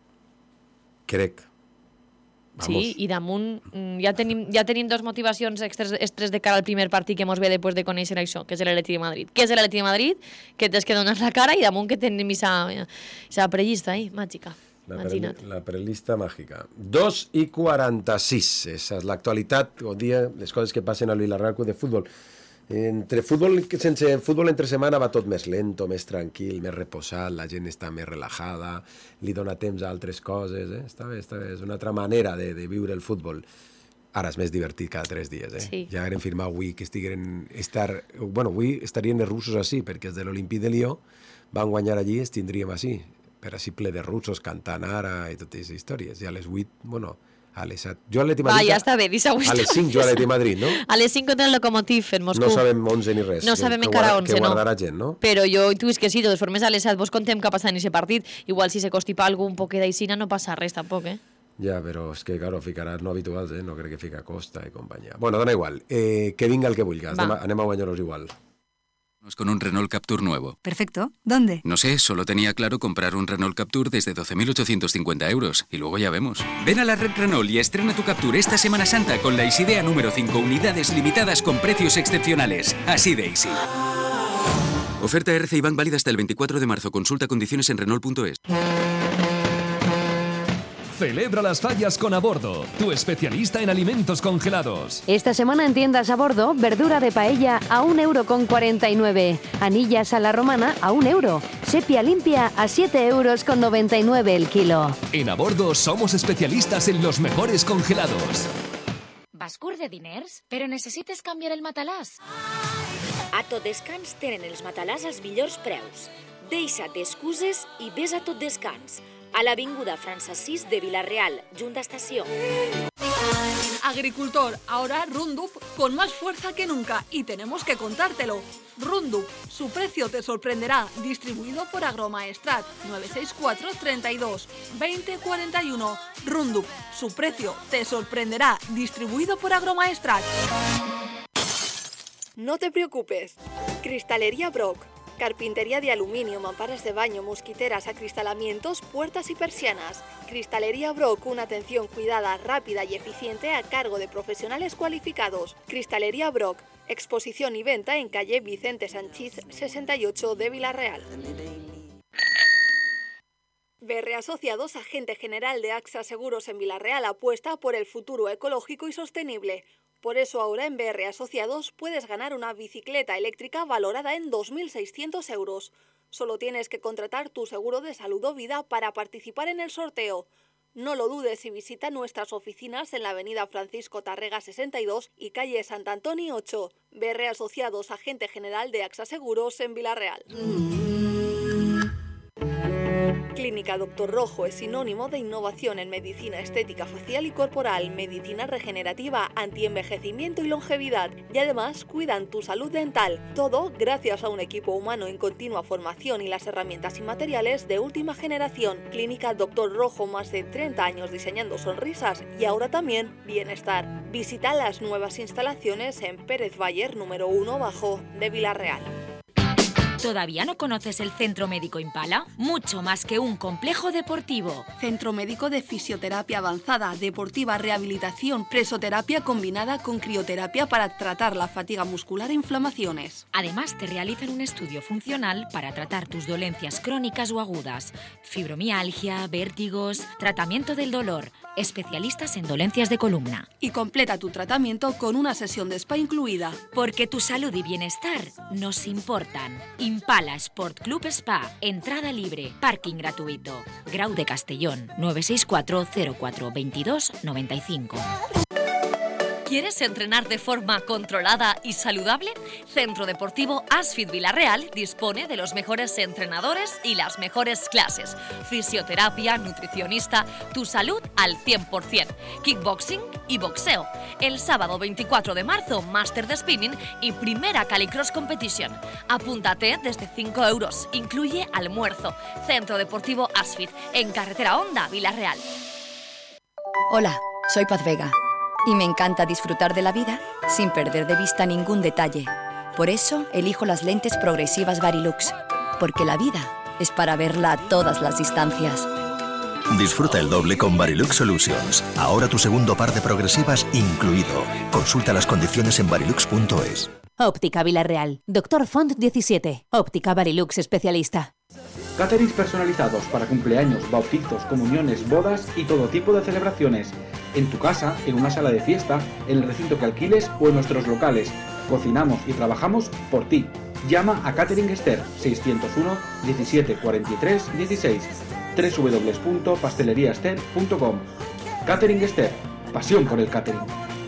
Crec. Vamos. Sí, i damunt ja tenim, ja tenim dos motivacions extres, extres de cara al primer partit que mos ve després de conèixer això, que és l'Atleti de Madrid. Que és l'Atleti de Madrid, que tens que donar la cara, i damunt que tenim esa prellista ahí, màgica. La, pre la prelista màgica. dos i quaranta-sis. Esa és l'actualitat, o dia, les coses que passen al Villarreal Club de Futbol. Entre futbol, sense futbol entre setmana va tot més lento, més tranquil, més reposat, la gent està més relajada, li dona temps a altres coses, eh? Està bé, està bé, és una altra manera de, de viure el futbol. Ara és més divertit cada tres dies, eh? Sí. Ja vam firmar avui que estigueren... Estar, bueno, avui estarien els russos així, perquè els de l'Olimpí de Lió van guanyar allí, els tindríem així, per així ple de russos cantant ara i totes aquestes històries. I a les vuit, bueno... A les set. Jo a l'Atleti Madrid... Va, ja està bé, deixa-ho A les cinc jo a l'Atleti Madrid, no? A les cinc contra el Lokomotiv en Moscou. No sabem onze ni res. No sabem que, encara que onze, que no. guardarà gent, no? Però jo intuïs que sí, de totes formes a les set vos contem què ha passat en aquest partit. Igual si se constipa algun poc d'aixina no passa res tampoc, eh? Ja, però és que, claro, ficaràs no habituals, eh? No crec que fica Costa i companyia. Bueno, dona igual. Eh, que vinga el que vulguis. Anem, anem a guanyar-los igual. Con un Renault Captur nuevo. Perfecto. ¿Dónde? No sé, solo tenía claro comprar un Renault Captur desde doce mil ochocientos cincuenta euros. Y luego ya vemos. Ven a la red Renault y estrena tu Captur esta Semana Santa con la Isidea número cinco, unidades limitadas con precios excepcionales. Así de easy. Oferta R C I Bank válida hasta el veinticuatro de marzo. Consulta condiciones en Renault punto es. Celebra las fallas con Abordo, tu especialista en alimentos congelados. Esta semana en tiendas Abordo, verdura de paella a un euro con cuarenta y nueve, anillas a la romana a un euro, sepia limpia a siete euros con noventa y nueve el kilo. En Abordo somos especialistas en los mejores congelados. Vas curt de diners, però necessites canviar el matalàs? A Tot Descans tenen els matalàs als millors preus. Deixa't d'excuses i ves a Tot Descans. a l'Avinguda França sis de Vila-real, Junta Estació. Agricultor, ahora Roundup con más fuerza que nunca y tenemos que contártelo. Roundup, su precio te sorprenderá, distribuido por Agromaestrat, nueve seis cuatro, treinta y dos, veinte cuarenta y uno. Roundup, su precio te sorprenderá, distribuido por Agromaestrat. No te preocupes. Cristalería Brock. Carpintería de aluminio, mamparas de baño, mosquiteras, acristalamientos, puertas y persianas. Cristalería Brock, una atención cuidada, rápida y eficiente a cargo de profesionales cualificados. Cristalería Brock, exposición y venta en calle Vicente Sanchís sesenta y ocho de Vila-real. B R Asociados, agente general de AXA Seguros en Vila-real, apuesta por el futuro ecológico y sostenible. Por eso ahora en B R Asociados puedes ganar una bicicleta eléctrica valorada en dos mil seiscientos euros. Solo tienes que contratar tu seguro de salud o vida para participar en el sorteo. No lo dudes y visita nuestras oficinas en la avenida Francisco Tarrega sesenta y dos y calle Sant Antoni ocho. B R Asociados, agente general de AXA Seguros en Vila-real. Clínica Doctor Rojo es sinónimo de innovación en medicina estética facial y corporal, medicina regenerativa, antienvejecimiento y longevidad, y además cuidan tu salud dental. Todo gracias a un equipo humano en continua formación y las herramientas y materiales de última generación. Clínica Doctor Rojo, más de treinta años diseñando sonrisas y ahora también bienestar. Visita las nuevas instalaciones en Pérez Bayer número uno bajo de Vila-real. ¿Todavía no conoces el Centro Médico Impala? Mucho más que un complejo deportivo. Centro Médico de Fisioterapia Avanzada, Deportiva, Rehabilitación, Presoterapia combinada con crioterapia para tratar la fatiga muscular e inflamaciones. Además, te realizan un estudio funcional para tratar tus dolencias crónicas o agudas, fibromialgia, vértigos, tratamiento del dolor, especialistas en dolencias de columna. Y completa tu tratamiento con una sesión de spa incluida. Porque tu salud y bienestar nos importan. Impala Sport Club Spa, entrada libre, parking gratuito. Grau de Castellón, nueve seis cuatro, cero cuatro, veintidós, noventa y cinco. ¿Quieres entrenar de forma controlada y saludable? Centro Deportivo Asfit Vila-real dispone de los mejores entrenadores y las mejores clases. Fisioterapia, nutricionista, tu salud al cien por cien. Kickboxing y boxeo. El sábado veinticuatro de marzo, máster de spinning y primera Calicross Competition. Apúntate desde cinco euros. Incluye almuerzo. Centro Deportivo Asfit, en Carretera Honda, Vila-real. Hola, soy Paz Vega. Y me encanta disfrutar de la vida sin perder de vista ningún detalle. Por eso elijo las lentes progresivas Varilux, porque la vida es para verla a todas las distancias. Disfruta el doble con Varilux Solutions. Ahora tu segundo par de progresivas incluido. Consulta las condiciones en varilux punto es. Óptica Vila-real. Doctor Font diecisiete. Óptica Varilux especialista. Caterings personalizados para cumpleaños, bautizos, comuniones, bodas y todo tipo de celebraciones. En tu casa, en una sala de fiesta, en el recinto que alquiles o en nuestros locales. Cocinamos y trabajamos por ti. Llama a Catering Esther seiscientos uno, diecisiete, cuarenta y tres, dieciséis. doble u doble u doble u punto pastelería ester punto com. Catering Esther, pasión por el catering.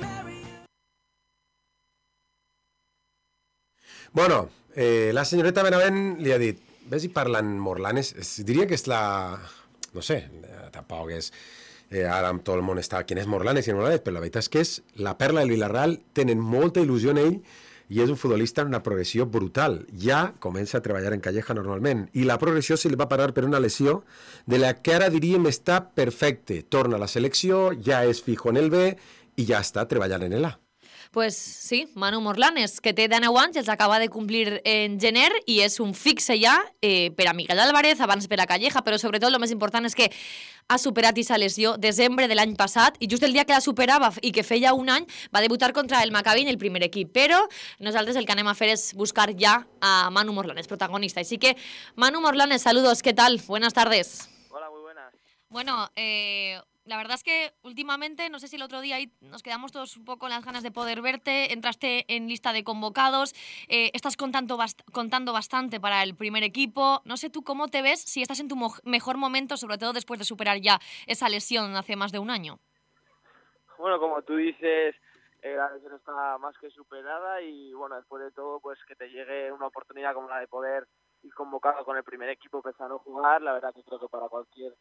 Bueno, eh, la senyoreta Benavent li ha dit, ves i parlen morlanes, es, diria que és la... no sé, tampoc és... Eh, ara tot el món està, quin és Morlanes i Morlanes, però la veritat és que és la perla del Vila-real, tenen molta il·lusió en ell i és un futbolista en una progressió brutal. Ja comença a treballar en Calleja normalment i la progressió se li va parar per una lesió de la que ara diríem està perfecte. Torna a la selecció, ja és fijo en el B i ja està treballant en el A. Pues sí, Manu Morlanes, que té dinou anys, els acaba de complir en gener i és un fixe ja eh, per a Miguel Álvarez, abans per a Calleja, però sobretot el més important és que ha superat aquesta lesió desembre de l'any passat i just el dia que la superava i que feia un any va debutar contra el Maccabi en el primer equip, però nosaltres el que anem a fer és buscar ja a Manu Morlanes, protagonista. Així que, Manu Morlanes, saludos, ¿qué tal? Buenas tardes. Hola, muy buenas. Bueno, eh... la verdad es que últimamente, no sé si el otro día ahí nos quedamos todos un poco con las ganas de poder verte, entraste en lista de convocados, eh, estás contando, bast- contando bastante para el primer equipo. No sé tú cómo te ves, si estás en tu mo- mejor momento, sobre todo después de superar ya esa lesión hace más de un año. Bueno, como tú dices, eh, la lesión está más que superada y bueno, después de todo, pues que te llegue una oportunidad como la de poder ir convocado con el primer equipo, empezar a jugar, la verdad que creo que para cualquier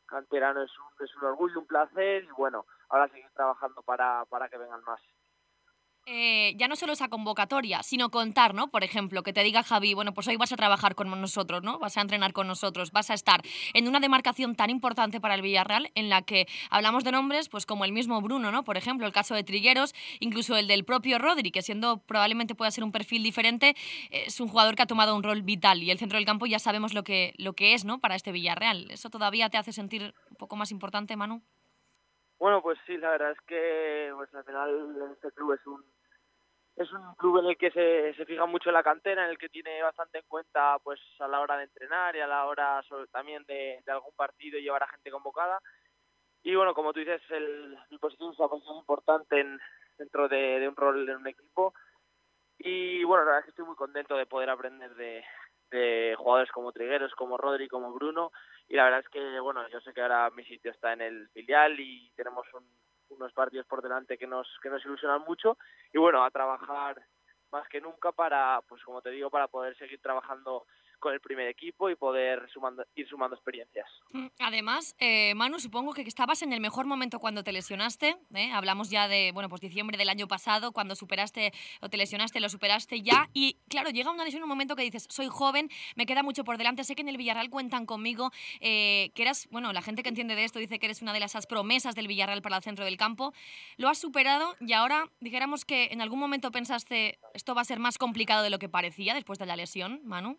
canterano es un, es un orgullo, un placer y bueno, ahora seguir trabajando para, para que vengan más. Eh, ya no solo esa convocatoria, sino contar, ¿no? Por ejemplo, que te diga Javi, bueno, pues hoy vas a trabajar con nosotros, ¿no? Vas a entrenar con nosotros, vas a estar en una demarcación tan importante para el Villarreal en la que hablamos de nombres, pues como el mismo Bruno, ¿no? Por ejemplo, el caso de Trigueros, incluso el del propio Rodri, que siendo probablemente pueda ser un perfil diferente, es un jugador que ha tomado un rol vital y el centro del campo ya sabemos lo que, lo que es, ¿no? Para este Villarreal. ¿Eso todavía te hace sentir un poco más importante, Manu? Bueno, pues sí, la verdad es que pues, al final este club es un es un club en el que se, se fija mucho en la cantera, en el que tiene bastante en cuenta pues a la hora de entrenar y a la hora sobre, también de, de algún partido y llevar a gente convocada. Y bueno, como tú dices, el, mi posición es una posición importante en, dentro de, de un rol en un equipo. Y bueno, la verdad es que estoy muy contento de poder aprender de, de jugadores como Trigueros, como Rodri, como Bruno. Y la verdad es que, bueno, yo sé que ahora mi sitio está en el filial y tenemos un, unos partidos por delante que nos que nos ilusionan mucho. Y bueno, a trabajar más que nunca para, pues como te digo, para poder seguir trabajando con el primer equipo y poder sumando, ir sumando experiencias. Además, eh, Manu, supongo que estabas en el mejor momento cuando te lesionaste, ¿eh? Hablamos ya de, bueno, pues diciembre del año pasado, cuando superaste o te lesionaste, lo superaste ya, y claro, llega una lesión, un momento que dices, soy joven, me queda mucho por delante, sé que en el Villarreal cuentan conmigo, eh, que eras, bueno, la gente que entiende de esto dice que eres una de esas promesas del Villarreal para el centro del campo, lo has superado y ahora, dijéramos que en algún momento pensaste, esto va a ser más complicado de lo que parecía después de la lesión, Manu.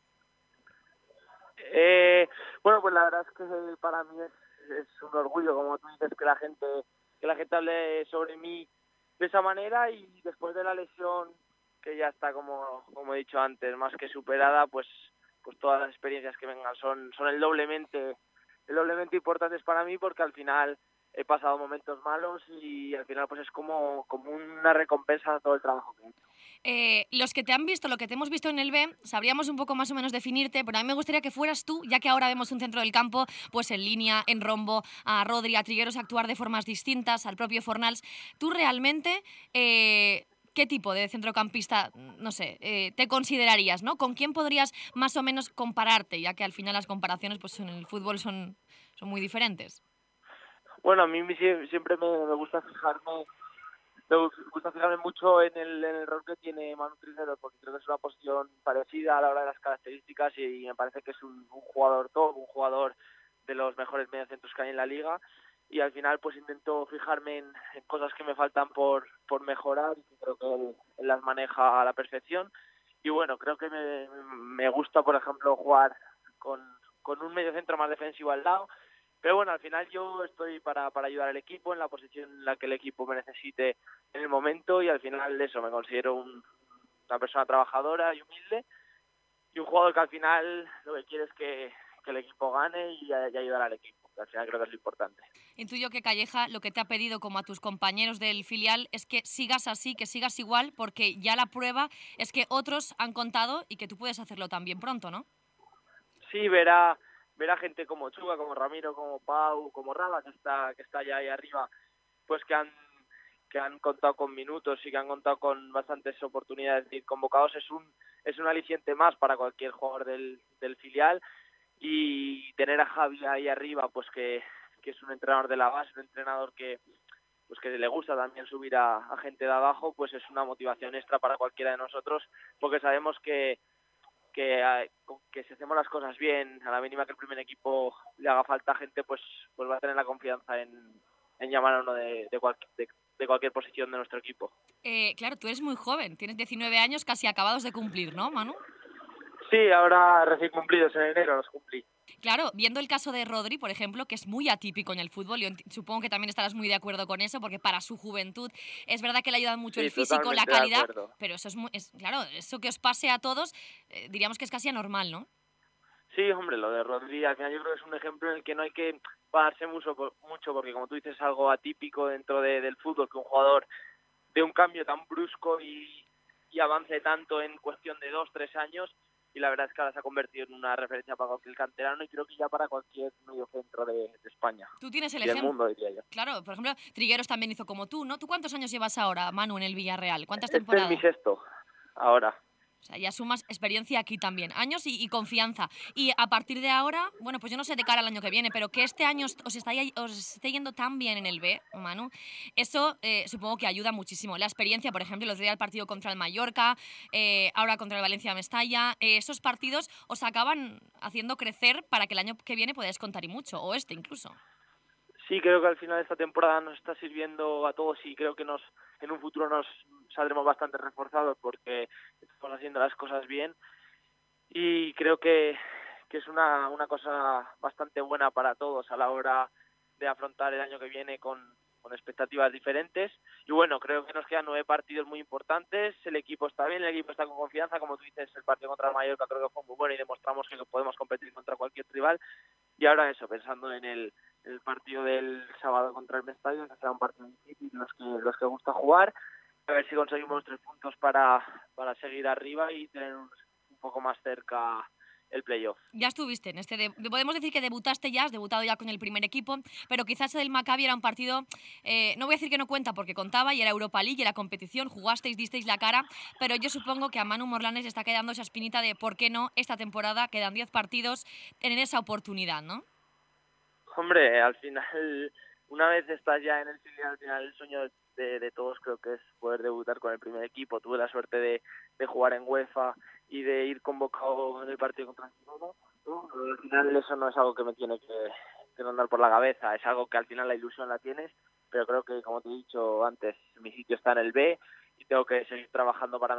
Eh, bueno, pues la verdad es que para mí es, es un orgullo, como tú dices, que la gente que la gente hable sobre mí de esa manera y después de la lesión, que ya está, como, como he dicho antes, más que superada, pues pues todas las experiencias que vengan son son el doblemente el doblemente importantes para mí porque al final he pasado momentos malos y al final pues es como, como una recompensa a todo el trabajo que he hecho. Eh, los que te han visto, lo que te hemos visto en el B, sabríamos un poco más o menos definirte, pero a mí me gustaría que fueras tú, ya que ahora vemos un centro del campo, pues en línea, en rombo, a Rodri, a Trigueros actuar de formas distintas, al propio Fornals. Tú realmente, eh, ¿qué tipo de centrocampista, no sé, eh, te considerarías, ¿no? ¿Con quién podrías más o menos compararte, ya que al final las comparaciones pues en el fútbol son, son muy diferentes? Bueno, a mí siempre me, me gusta fijarme Me gusta fijarme mucho en el, en el rol que tiene Manu Trigueros, porque creo que es una posición parecida a la hora de las características y me parece que es un, un jugador top, un jugador de los mejores mediocentros que hay en la liga y al final pues intento fijarme en, en cosas que me faltan por, por mejorar y creo que él, él las maneja a la perfección y bueno, creo que me, me gusta por ejemplo jugar con, con un mediocentro más defensivo al lado. Pero bueno, al final yo estoy para, para ayudar al equipo en la posición en la que el equipo me necesite en el momento y al final de eso me considero un, una persona trabajadora y humilde y un jugador que al final lo que quiere es que, que el equipo gane y, y ayudar al equipo, que al final creo que es lo importante. Intuyo que Calleja lo que te ha pedido como a tus compañeros del filial es que sigas así, que sigas igual, porque ya la prueba es que otros han contado y que tú puedes hacerlo también pronto, ¿no? Sí, verá... ver a gente como Chuga, como Ramiro, como Pau, como Raba, que está que está ya ahí arriba, pues que han que han contado con minutos y que han contado con bastantes oportunidades de ir convocados, es un es un aliciente más para cualquier jugador del, del filial y tener a Javi ahí arriba, pues que, que es un entrenador de la base, un entrenador que pues que le gusta también subir a, a gente de abajo, pues es una motivación extra para cualquiera de nosotros, porque sabemos que Que, que si hacemos las cosas bien, a la mínima que el primer equipo le haga falta gente, pues pues va a tener la confianza en, en llamar a uno de, de, cual, de, de cualquier posición de nuestro equipo. Eh, claro, tú eres muy joven, tienes diecinueve años casi acabados de cumplir, ¿no, Manu? Sí, ahora recién cumplidos, en enero los cumplí. Claro, viendo el caso de Rodri, por ejemplo, que es muy atípico en el fútbol, yo supongo que también estarás muy de acuerdo con eso, porque para su juventud es verdad que le ayuda mucho sí, el físico, la calidad, pero eso es, muy, es claro, eso que os pase a todos, eh, diríamos que es casi anormal, ¿no? Sí, hombre, lo de Rodri al final yo creo que es un ejemplo en el que no hay que pararse mucho, mucho porque como tú dices es algo atípico dentro de, del fútbol, que un jugador de un cambio tan brusco y, y avance tanto en cuestión de dos, tres años, y la verdad es que ahora se ha convertido en una referencia para cualquier canterano y creo que ya para cualquier mediocentro de, de España. Tú tienes el y ejemplo. del mundo, diría yo. Claro, por ejemplo, Trigueros también hizo como tú, ¿no? ¿Tú cuántos años llevas ahora, Manu, en el Villarreal? ¿Cuántas este temporadas? Este es mi sexto, ahora. O sea, ya sumas experiencia aquí también, años y, y confianza. Y a partir de ahora, bueno, pues yo no sé de cara al año que viene, pero que este año os, está, os esté yendo tan bien en el B, Manu, eso eh, supongo que ayuda muchísimo. La experiencia, por ejemplo, los días del partido contra el Mallorca, eh, ahora contra el Valencia Mestalla, eh, esos partidos os acaban haciendo crecer para que el año que viene podáis contar y mucho, o este incluso. Sí, creo que al final de esta temporada nos está sirviendo a todos y creo que nos en un futuro nos saldremos bastante reforzados porque estamos haciendo las cosas bien y creo que, que es una, una cosa bastante buena para todos a la hora de afrontar el año que viene con, con expectativas diferentes. Y bueno, creo que nos quedan nueve partidos muy importantes, el equipo está bien, el equipo está con confianza, como tú dices, el partido contra el Mallorca creo que fue muy bueno y demostramos que podemos competir contra cualquier rival. Y ahora eso, pensando en el, el partido del sábado contra el Mestalla, que será un partido difícil, los que, los que gusta jugar, a ver si conseguimos tres puntos para, para seguir arriba y tener un, un poco más cerca el playoff. Ya estuviste en este, de, podemos decir que debutaste ya, has debutado ya con el primer equipo, pero quizás el Maccabi era un partido, eh, no voy a decir que no cuenta porque contaba y era Europa League y era competición, jugasteis, disteis la cara, pero yo supongo que a Manu Morlanes está quedando esa espinita de por qué no esta temporada, quedan diez partidos, tener esa oportunidad, ¿no? Hombre, al final, una vez estás ya en el filial, al final el sueño de, de todos creo que es poder debutar con el primer equipo. Tuve la suerte de, de jugar en UEFA y de ir convocado en el partido contra el Girona. ¿No? Al final eso no es algo que me tiene que, que rondar por la cabeza, es algo que al final la ilusión la tienes, pero creo que, como te he dicho antes, mi sitio está en el B y tengo que seguir trabajando para